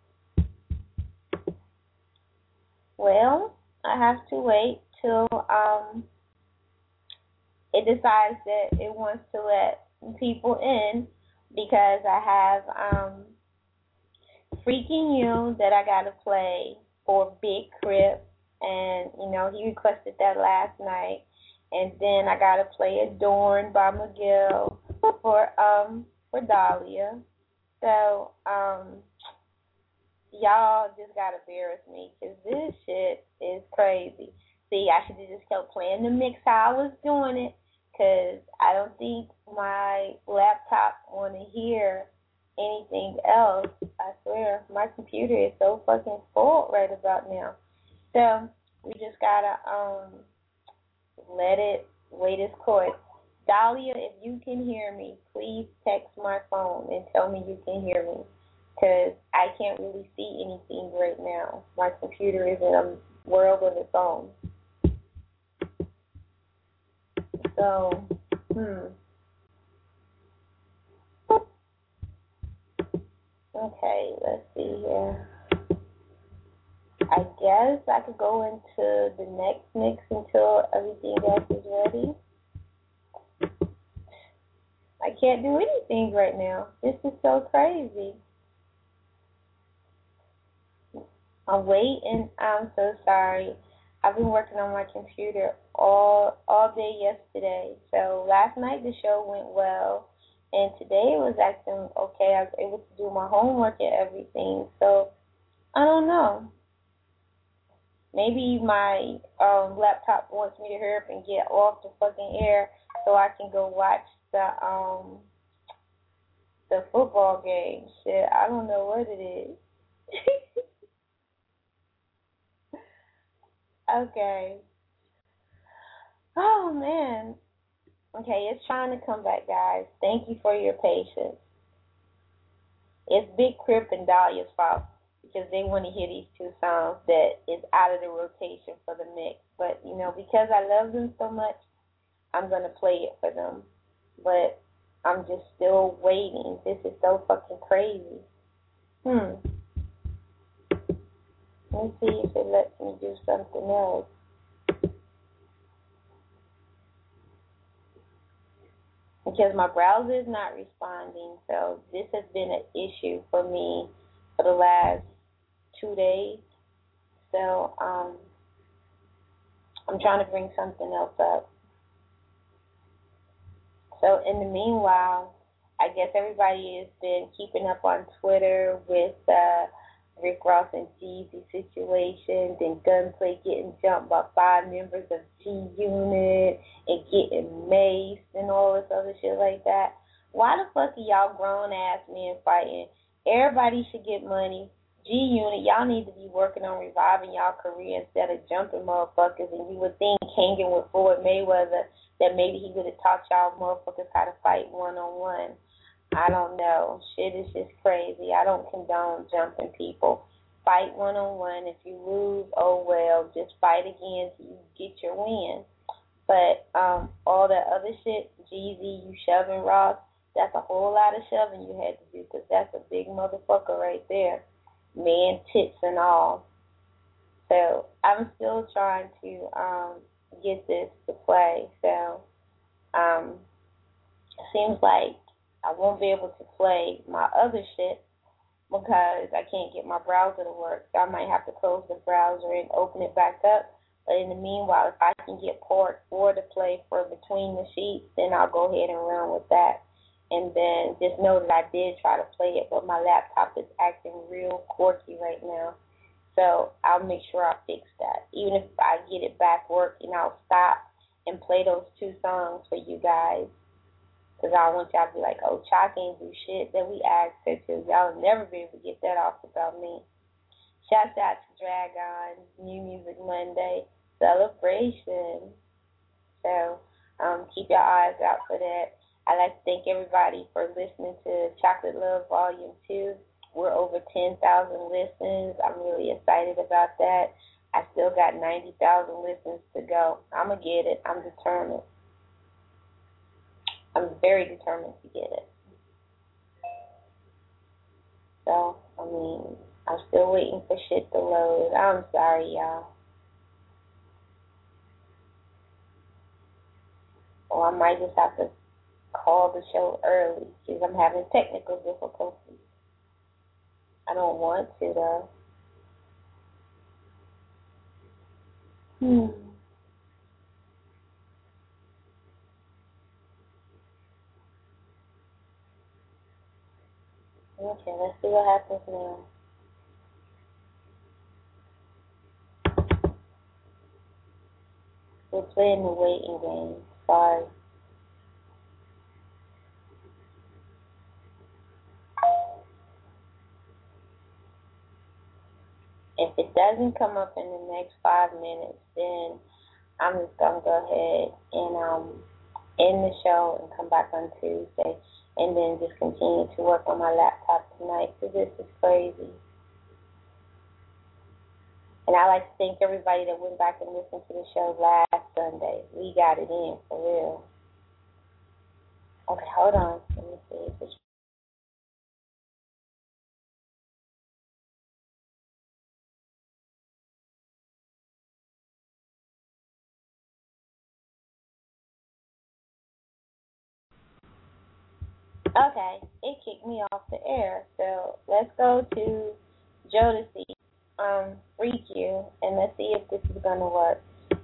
N: Well, I have to wait till um it decides that it wants to let people in, because I have um Freaking You that I gotta play for Big Crip, and you know he requested that last night, And then I gotta play Adorn by Miguel for um for Dahlia. So, um y'all just gotta bear with me because this shit is crazy. See, I should have just kept playing the mix how I was doing it because I don't think my laptop want to hear anything else. I swear, my computer is so fucking full right about now. So, we just gotta um let it wait its course. Dahlia, if you can hear me, please text my phone and tell me you can hear me because I can't really see anything right now. My computer is in a world of its own. So, hmm. Okay, let's see here. I guess I could go into the next mix until everything else is ready. I can't do anything right now. This is so crazy. I'm waiting. I'm so sorry. I've been working on my computer all all day yesterday. So last night the show went well, and today it was acting okay. I was able to do my homework and everything. So I don't know. Maybe my um, laptop wants me to hurry up and get off the fucking air so I can go watch the um the football game. Shit, I don't know what it is. Okay. Oh man. Okay, it's trying to come back, guys. Thank you for your patience. It's Big Crip and Dahlia's fault because they want to hear these two songs that is out of the rotation for the mix. But, you know, because I love them so much, I'm going to play it for them. But I'm just still waiting. This is so fucking crazy. Hmm. Let me see if it lets me do something else. Because my browser is not responding, so this has been an issue for me for the last two days. So um, I'm trying to bring something else up. So in the meanwhile, I guess everybody has been keeping up on Twitter with uh, Rick Ross and Jeezy situations and Gunplay getting jumped by five members of G-Unit and getting maced and all this other shit like that. Why the fuck are y'all grown-ass men fighting? Everybody should get money. G-Unit, y'all need to be working on reviving y'all career instead of jumping motherfuckers. And you would think hanging with Floyd Mayweather that maybe he would have taught y'all motherfuckers how to fight one-on-one. I don't know. Shit is just crazy. I don't condone jumping people. Fight one-on-one. If you lose, oh well. Just fight again till you get your win. But um, all that other shit, Jeezy, you shoving Ross, that's a whole lot of shoving you had to do because that's a big motherfucker right there. Man, tits and all. So I'm still trying to um, get this to play. So um, it seems like I won't be able to play my other shit because I can't get my browser to work. So I might have to close the browser and open it back up. But in the meanwhile, if I can get part four to play for Between the Sheets, then I'll go ahead and run with that. And then just know that I did try to play it, but my laptop is acting real quirky right now. So I'll make sure I fix that. Even if I get it back working, I'll stop and play those two songs for you guys. Because I want y'all to be like, oh, Chalk ain't do shit that we asked her to. Y'all will never be able to get that off about me. Shouts out to Dragon, New Music Monday, celebration. So um, keep your eyes out for that. I'd like to thank everybody for listening to Chocolate Love Volume two. We're over ten thousand listens. I'm really excited about that. I still got ninety thousand listens to go. I'm going to get it. I'm determined. I'm very determined to get it. So, I mean, I'm still waiting for shit to load. I'm sorry, y'all. Or I might just have to call the show early because I'm having technical difficulties. I don't want to, though. Hmm. Okay, let's see what happens now. We're playing the waiting game. Sorry. If it doesn't come up in the next five minutes, then I'm just gonna go ahead and um end the show and come back on Tuesday, and then just continue to work on my laptop tonight, because this is crazy. And I'd like to thank everybody that went back and listened to the show last Sunday. We got it in for real. Okay, hold on. Let me see if it's okay, it kicked me off the air. So let's go to Jodeci, um, Freak You, and let's see if this is going to work.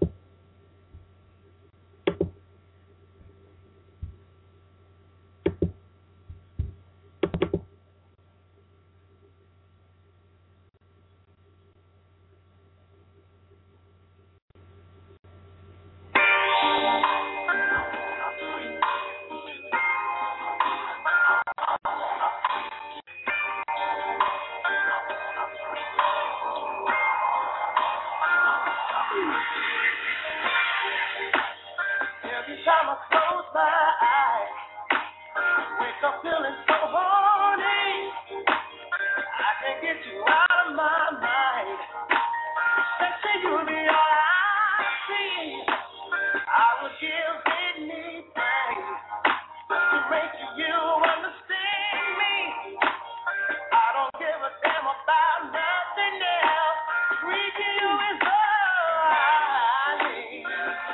J: Every time I close my eyes, wake up feeling so horny. I can't get you out of my mind. Sexy, you be all I see. I would give anything to make you understand me. I don't give a damn about nothing else. Freaking you is all I need.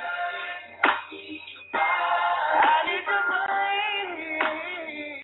J: I need to believe.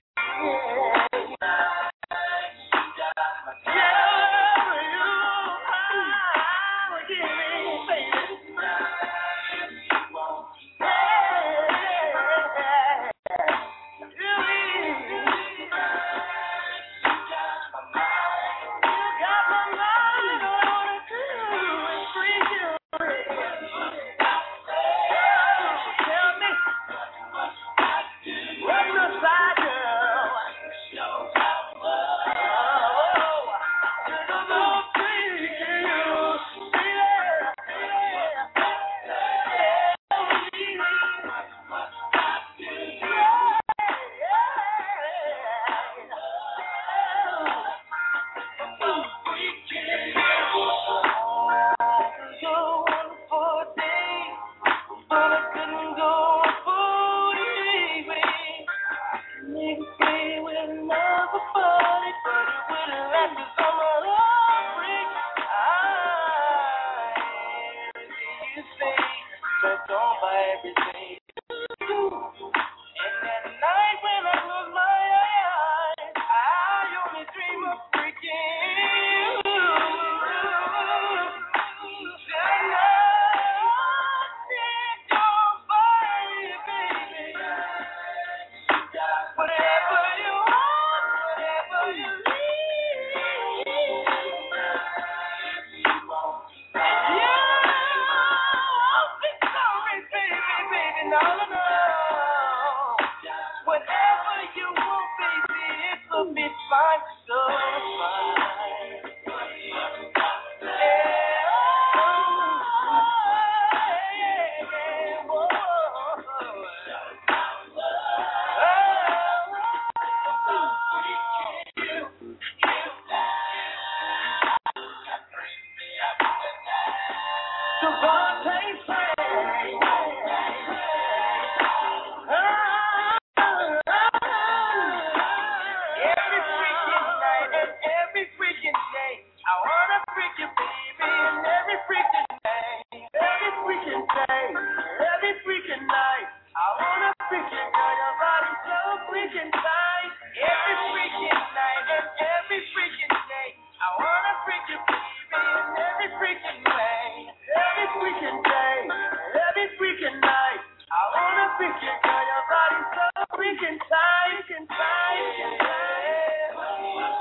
J: Freaking tight, freaking tight, freaking tight.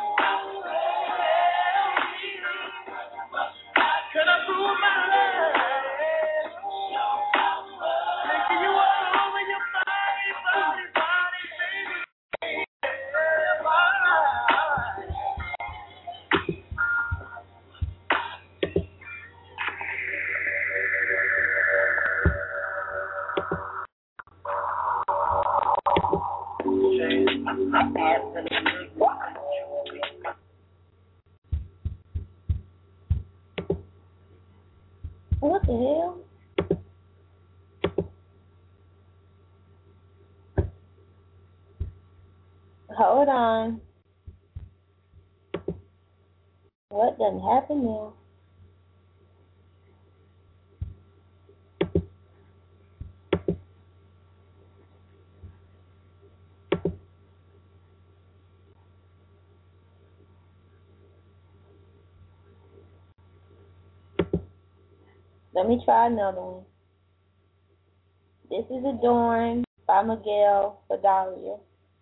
N: Hold on. What done happened now? Let me try another one. This is Adorn by Miguel Fidalia.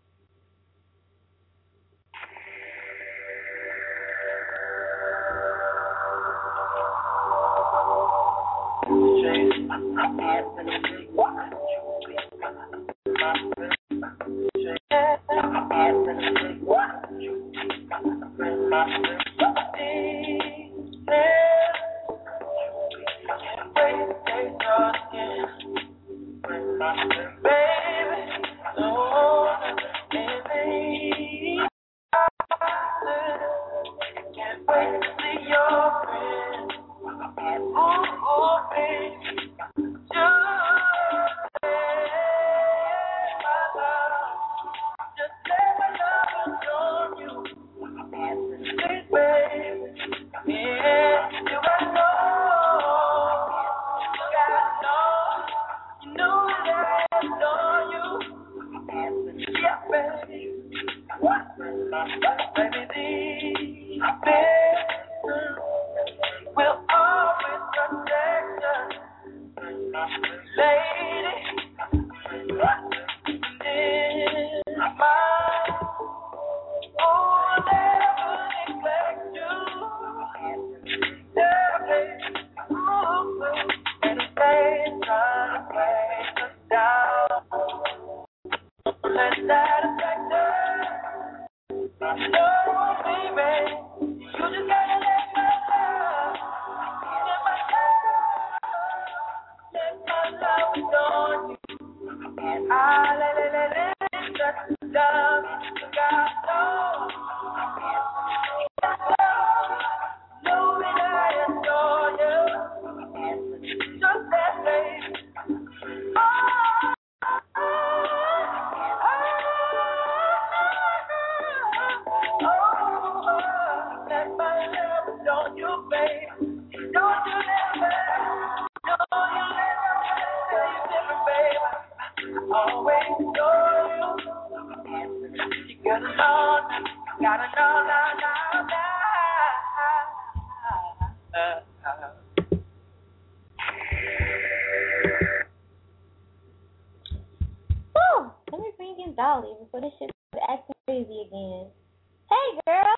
N: Dolly before this shit acting crazy again. Hey, girl.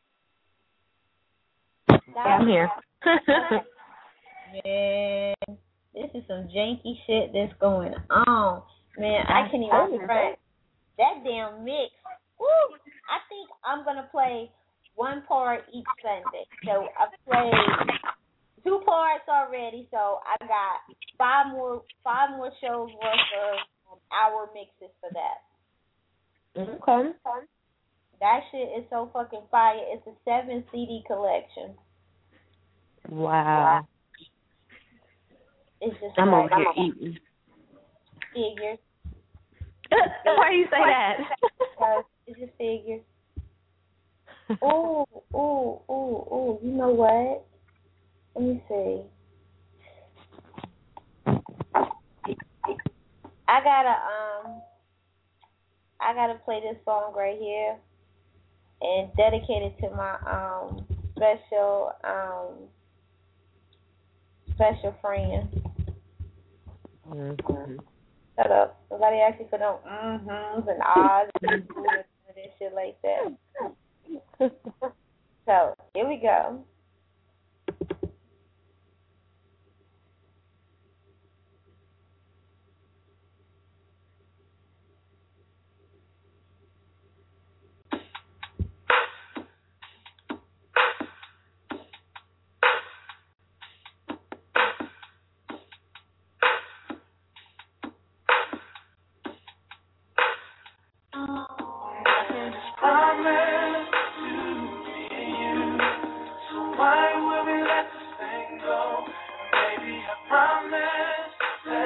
A: Yeah, I'm here.
N: Man, this is some janky shit that's going on. Man, I can't even front. That damn mix. Woo! I think I'm gonna play one part each Sunday. So I played two parts already. So I got five more five more shows worth of um, hour mixes for that.
A: Okay.
N: That shit is so fucking fire. It's a seven C D collection.
A: Wow.
N: It's just
A: I'm
N: like,
A: over here eating.
N: Figures.
A: Why do you say that?
N: Because it's just figures. Ooh, ooh, ooh, ooh. You know what? Let me see. I gotta um I gotta play this song right here and dedicate it to my um special um special friend.
A: Mm-hmm.
N: Shut up. Nobody actually for no mm-hms and ahs and this shit like that. So, here we go.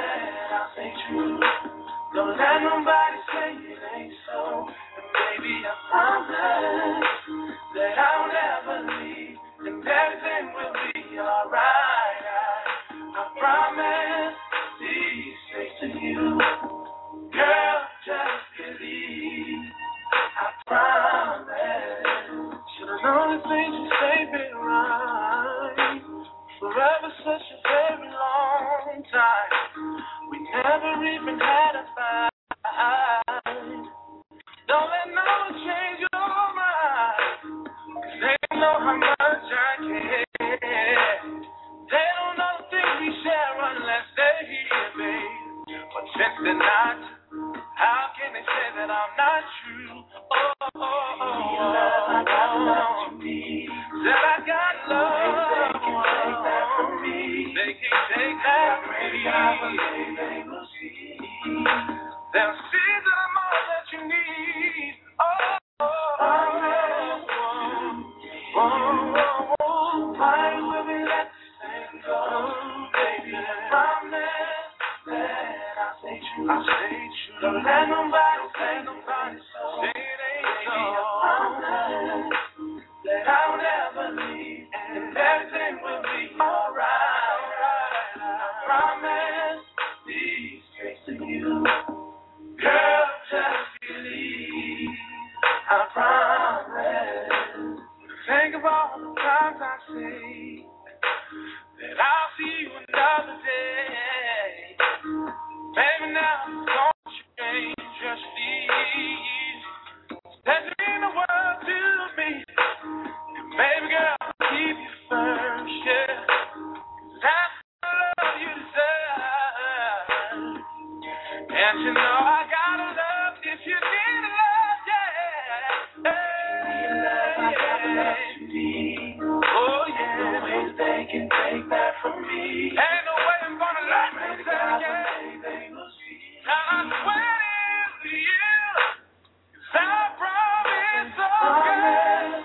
J: Don't let nobody say it ain't so. And baby, I never even had a fight. Don't let no one change your mind. 'Cause they don't know how much I care. They don't know the things we share unless they're here, babe. But since they're not, how can they say that I'm not true? Oh, oh, oh, oh. I got love to me. Said I got love. They can take that from me. They can take that from me. They will see. They'll see that I'm all that you need. Oh, oh, oh, oh, oh, oh. Why will we let this thing go, baby? Promise that I'll stay true. I'll stay true. Don't let nobody say nobody so. Say it ain't so. Promise that I'll never leave and everything will be alright. I promise these tricks to you. Girl, just believe. I promise. Think of all the times I say that I'll see you another day. Baby, now don't you change, just leave. That mean the world to me. And baby girl, I'll keep you first, yeah. That's the love you deserve. And you know I gotta love if you need love, yeah. Hey, I gotta love you need. Oh yeah. No way they can take that from me. Ain't no way I'm gonna let me say again. I swear to you, 'cause I promise, oh girl.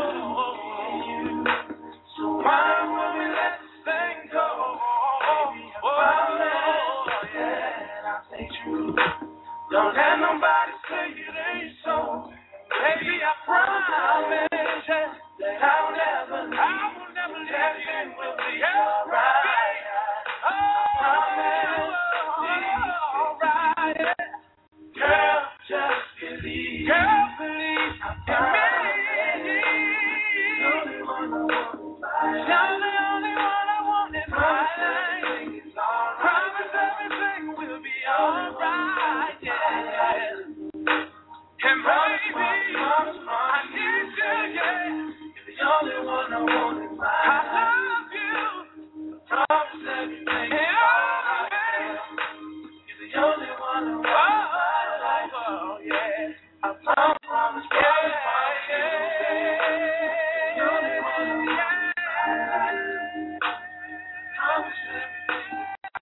J: Oh, so why would we let this thing go? Oh, yeah, I'll stay true. Don't let nobody say it ain't so. Baby, I promise yeah, that I'll never leave. I will never let you will be alright. Oh, I promise alright. Girl, just believe. Girl, believe in me. You're the only one I want. You're the only one I want in my life. Promise everything will be alright, yeah. And baby, I need you, yeah. You're the only one I want in my life. I love you. I promise everything is alright. You're the only one I want in my life, oh yeah. I promise, promise, promise, yeah, yeah. You're the only one I want in my life. Promise everything.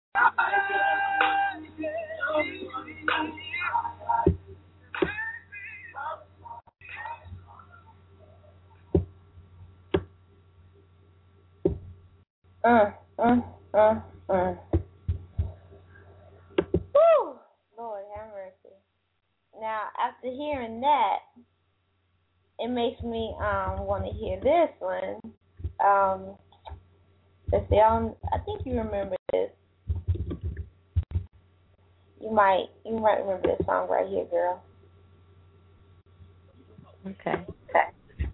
N: Uh, uh, uh, uh. Whew. Lord have mercy. Now, after hearing that, it makes me um want to hear this one. Um, let's see, I, don't, I think you remember this. You might, you might remember this song right here, girl.
A: Okay.
N: Okay.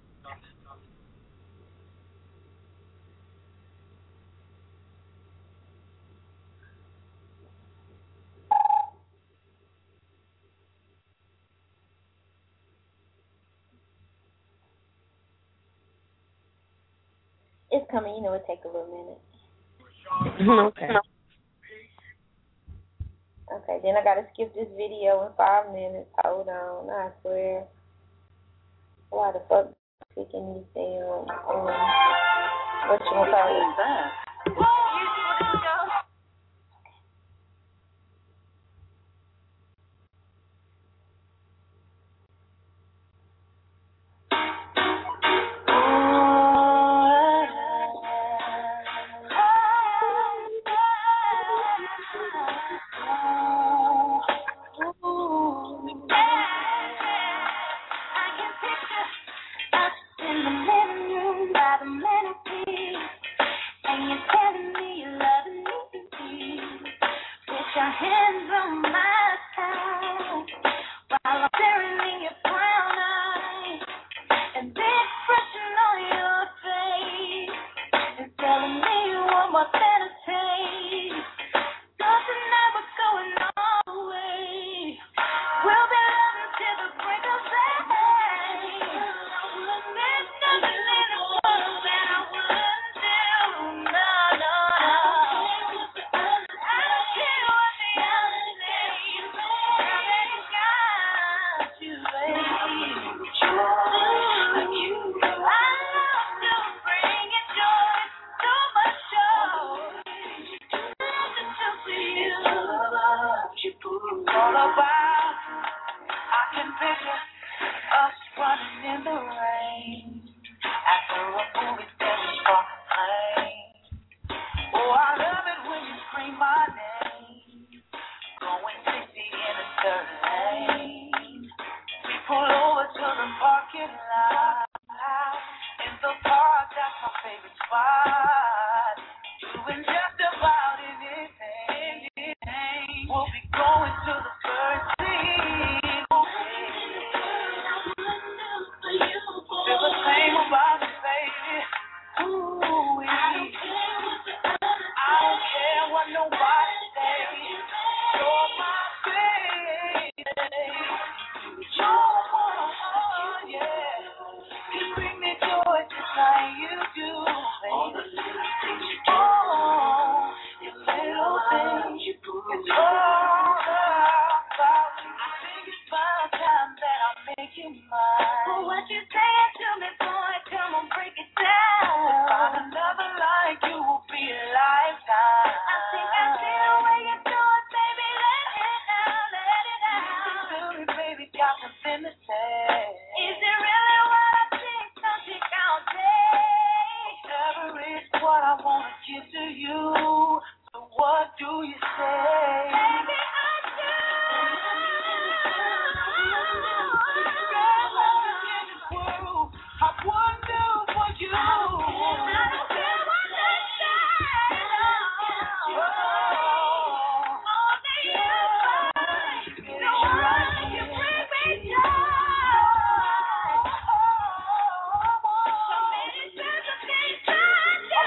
N: It's coming. You know, it take a little minute.
A: Okay.
N: Okay, then I gotta skip this video in five minutes. Hold on, I swear. Why the fuck picking these damn um what you gonna call it?
J: Telling me you want more than a taste. Nothing ever going all about. I can picture us running in the rain after a movie very far away. Oh, I love it when you scream my name, going sixty in a third lane. We pull over to the parking lot. In the park, that's my favorite spot. Doing just about anything. We'll be going to the first scene. Feel the same about you, baby. Ooh, I don't care what nobody says. You're my baby. You're one, yeah. You bring me joy just like you do, baby. Oh, it's little things. It's all about. I think it's about time that I make you mine. Well, what you saying to me, boy? Come on, break it down. To find another like you will be a lifetime. I think I see the way you do it, baby. Let it out, let it out. You can feel me, baby. Got something to say. Is it really what I think? Don't think I'll take. Whatever is what I wanna give to you. So what do you say? Baby, I do. I wonder for you. I don't care what they say. Oh, only you. No one can bring me joy. So many times I can't find you.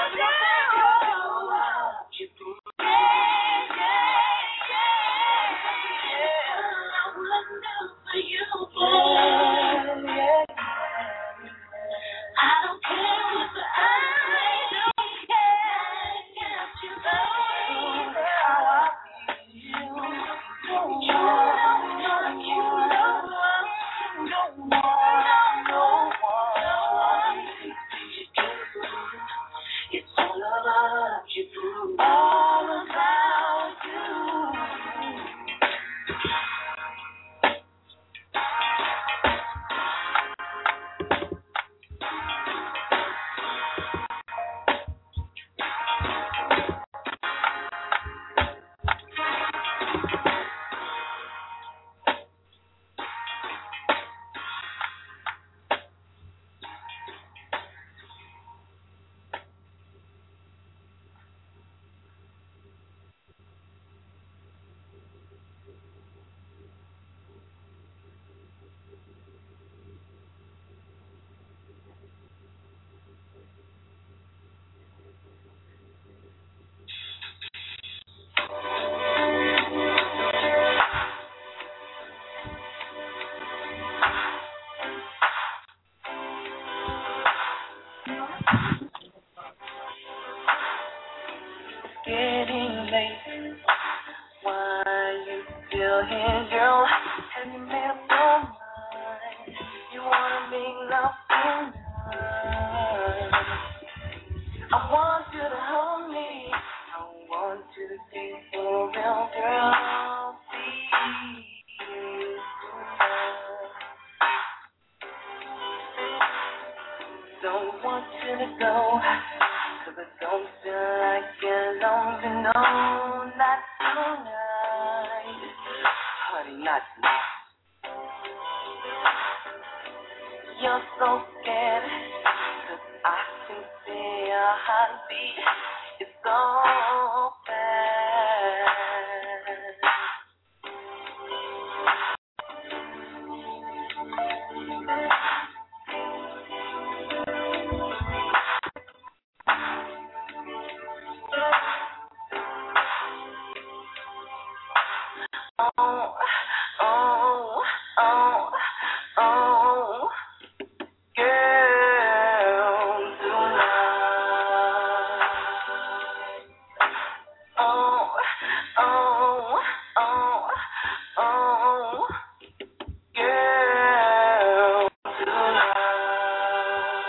J: Yeah, yeah, yeah. I wonder for you, boy. Yeah, yeah. I don't care what the eyes don't care. Can't you know how I feel? No one, no one, no one. It's all about you, all about you. Getting late. Why you still here, girl? Have you made up your mind? You wanna make love tonight? I want you to hold me. I want you to be for real, girl. Please tonight. Don't want you to go. Cause I don't feel like you're alone, no, not tonight. Honey, not tonight. You're so scared, cause I can see your heartbeat. It's so fast. Oh, oh, oh, oh, girl, tonight. Oh, oh, oh, oh, girl, tonight.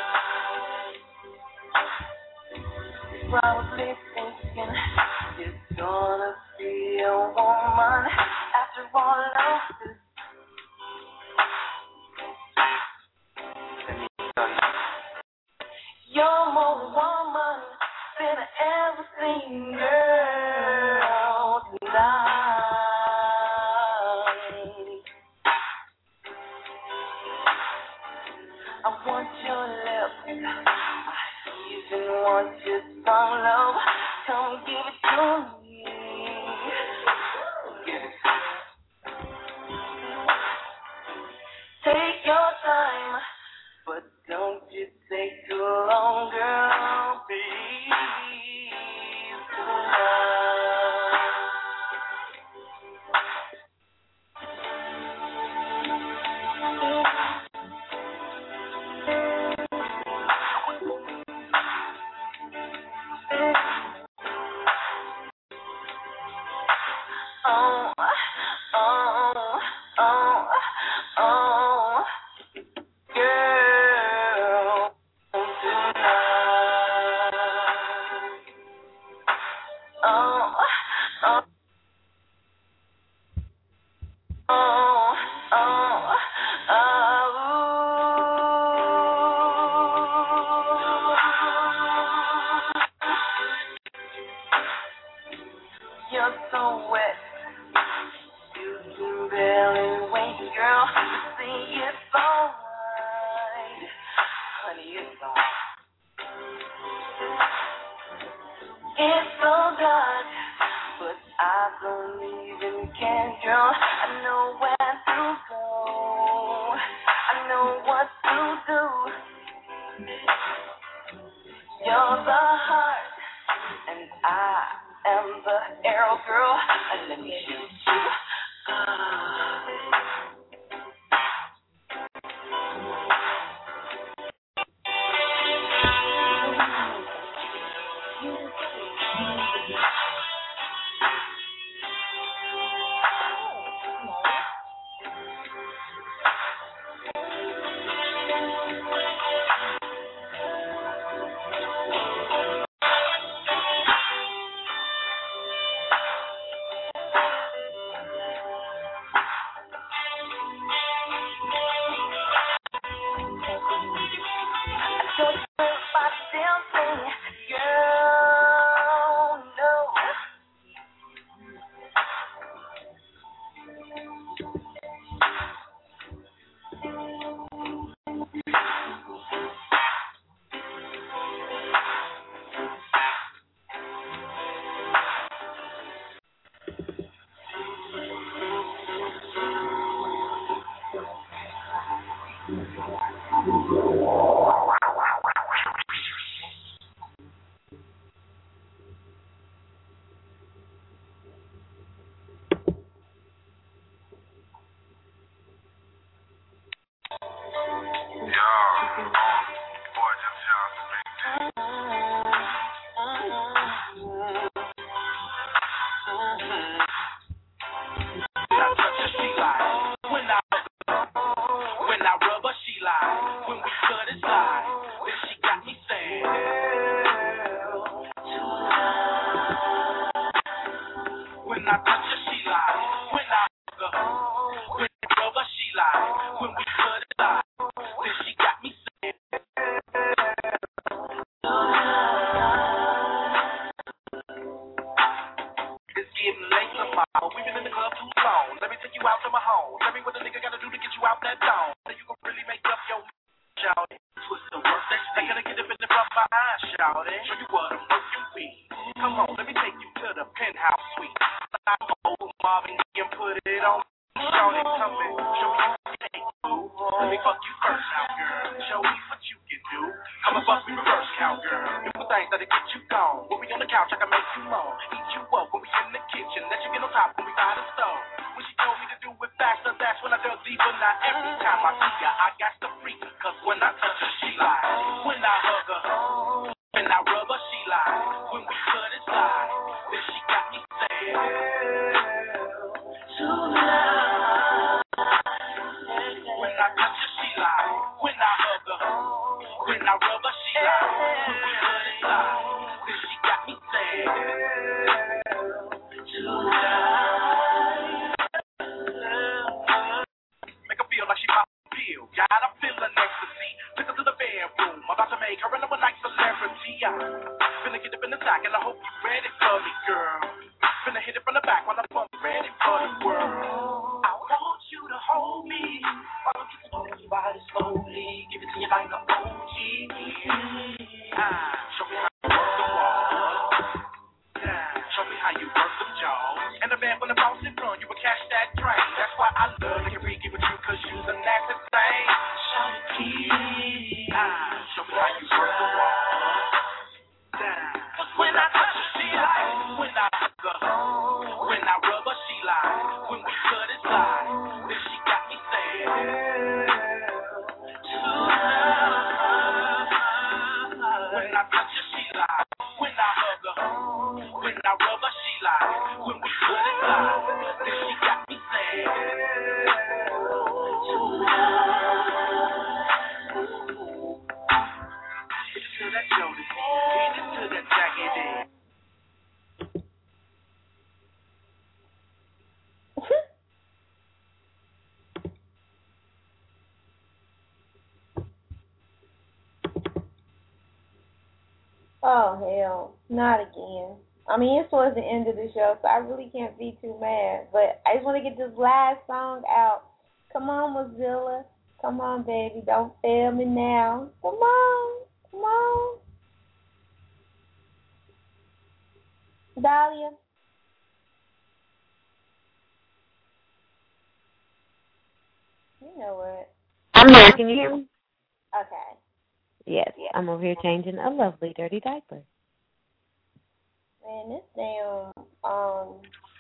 J: Probably thinking you're gonna be a woman after all want just some love. Come give it to me. Give it to me. Take your time, but don't you take too long, girl. Please, tonight. Oh, oh, oh, oh, girl, tonight. Oh, oh, oh, oh, oh. You're so wet. You can barely wait, girl. See, it's alright. Honey, it's alright. It's so dark, but I don't even care, girl. I know where to go. I know what to do. You're the heart, and I am the arrow, girl. And let me shoot you. Slowly, give it to you like a O G. Ah, show me how When we cut it live, then she got me saying, to love. When I touch her, she lies. When I hug her, when I rub her, she lies. When we cut it live, then she got me saying, to love. Hit it to that Jodeci, hit it to that Jackie D.
N: Oh, hell. Not again. I mean, it's towards the end of the show, so I really can't be too mad. But I just want to get this last song out. Come on, Mozilla. Come on, baby. Don't fail me now. Come on. Come on. Dahlia. You know what?
A: I'm here. Can you hear me?
N: Okay.
A: Yes, I'm over here changing a lovely dirty diaper.
N: Man, this damn um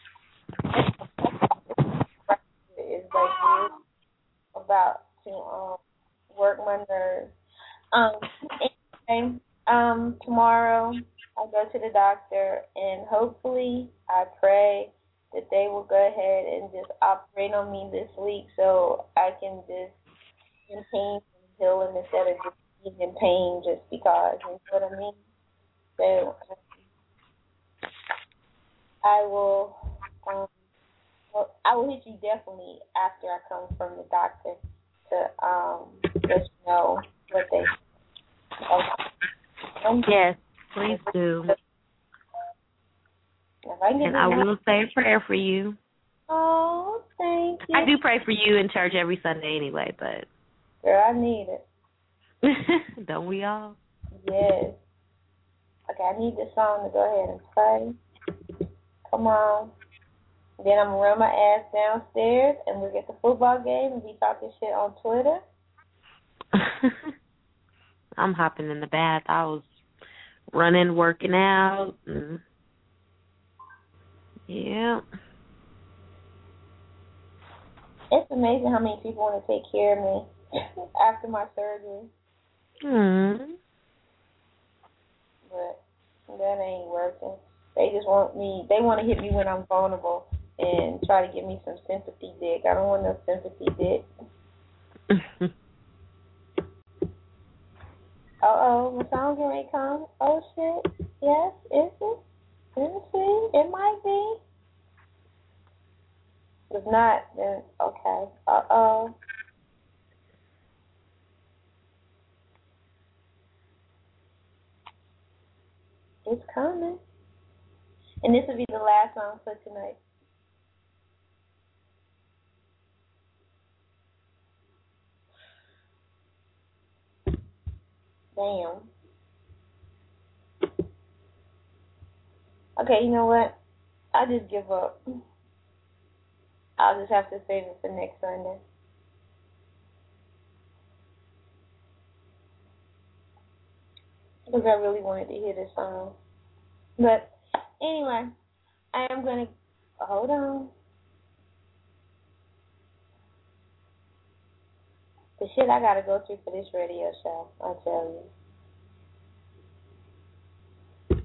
N: is like this about to um work my nerves. Um anyway, um tomorrow I go to the doctor and hopefully I pray that they will go ahead and just operate on me this week so I can just in pain and healing instead of just in pain just because, you know what I mean? So I will, um, well, I will hit you definitely after I come from the doctor to um let you know what they. Okay.
A: Yes, please do.
N: I
A: and I will say a prayer for you.
N: Oh, thank you.
A: I do pray for you in church every Sunday anyway, but.
N: Girl, I need it.
A: Don't we all?
N: Yes. Okay, I need this song to go ahead and play. Come on. Then I'm going to run my ass downstairs and we'll get the football game and be talking shit on Twitter.
A: I'm hopping in the bath. I was running, working out. And yeah.
N: It's amazing how many people want to take care of me after my surgery.
A: Hmm.
N: But that ain't working. They just want me, they want to hit me when I'm vulnerable and try to give me some sympathy dick. I don't want no sympathy dick. Uh-oh, my song can ready come. Oh, shit. Yes, is it? Let me see. It might be. If not, then okay. Uh-oh. It's coming. And this will be the last song for tonight. Damn. Okay, you know what? I just give up. I'll just have to save it for next Sunday. Because I really wanted to hear this song. But anyway, I am going to, hold on. The shit I got to go through for this radio show, I'll tell you.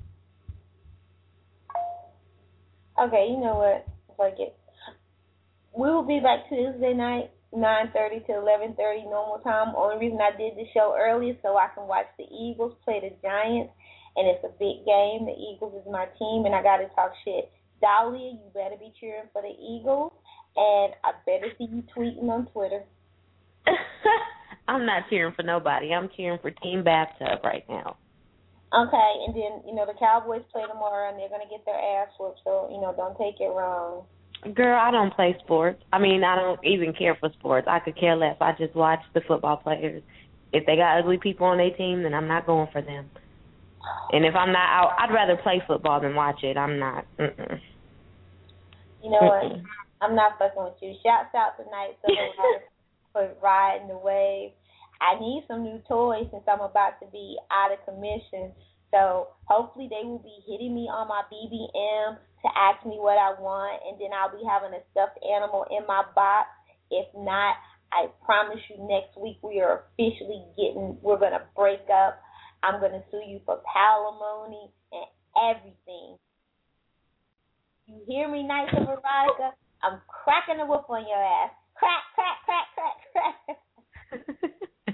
N: Okay, you know what? Fuck it. We will be back Tuesday night, nine thirty to eleven thirty normal time. Only reason I did the show early is so I can watch the Eagles play the Giants, and it's a big game. The Eagles is my team, and I got to talk shit. Dahlia, you better be cheering for the Eagles, and I better see you tweeting on Twitter.
A: I'm not cheering for nobody. I'm cheering for Team Bathtub right now.
N: Okay, and then, you know, the Cowboys play tomorrow, and they're going to get their ass whooped, so, you know, don't take it wrong.
A: Girl, I don't play sports. I mean, I don't even care for sports. I could care less. I just watch the football players. If they got ugly people on their team, then I'm not going for them. And if I'm not out, I'd rather play football than watch it. I'm not. Mm-mm.
N: You know what? Mm-mm. I'm not fucking with you. Shouts out tonight for riding the wave. I need some new toys since I'm about to be out of commission. So hopefully they will be hitting me on my B B M to ask me what I want, and then I'll be having a stuffed animal in my box. If not, I promise you next week we are officially getting, we're going to break up. I'm going to sue you for palimony and everything. You hear me, Knights of Erotica? I'm cracking the whip on your ass. Crack, crack, crack, crack, crack.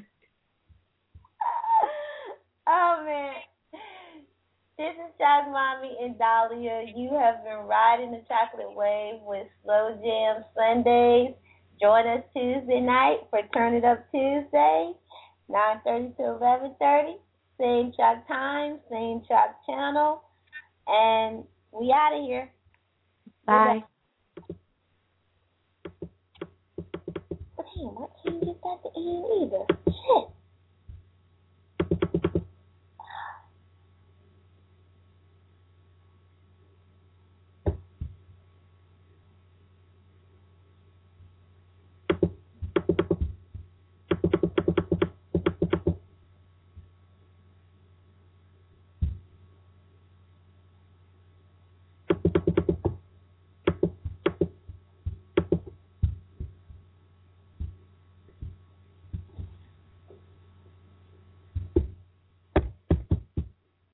N: Oh, man. This is Choc Mommy and Dahlia. You have been riding the chocolate wave with Slow Jam Sundays. Join us Tuesday night for Turn It Up Tuesday, nine thirty to eleven thirty. Same Choc time, same Choc channel. And we out of here.
A: Bye.
N: But damn, I can't get that to end either. Shit.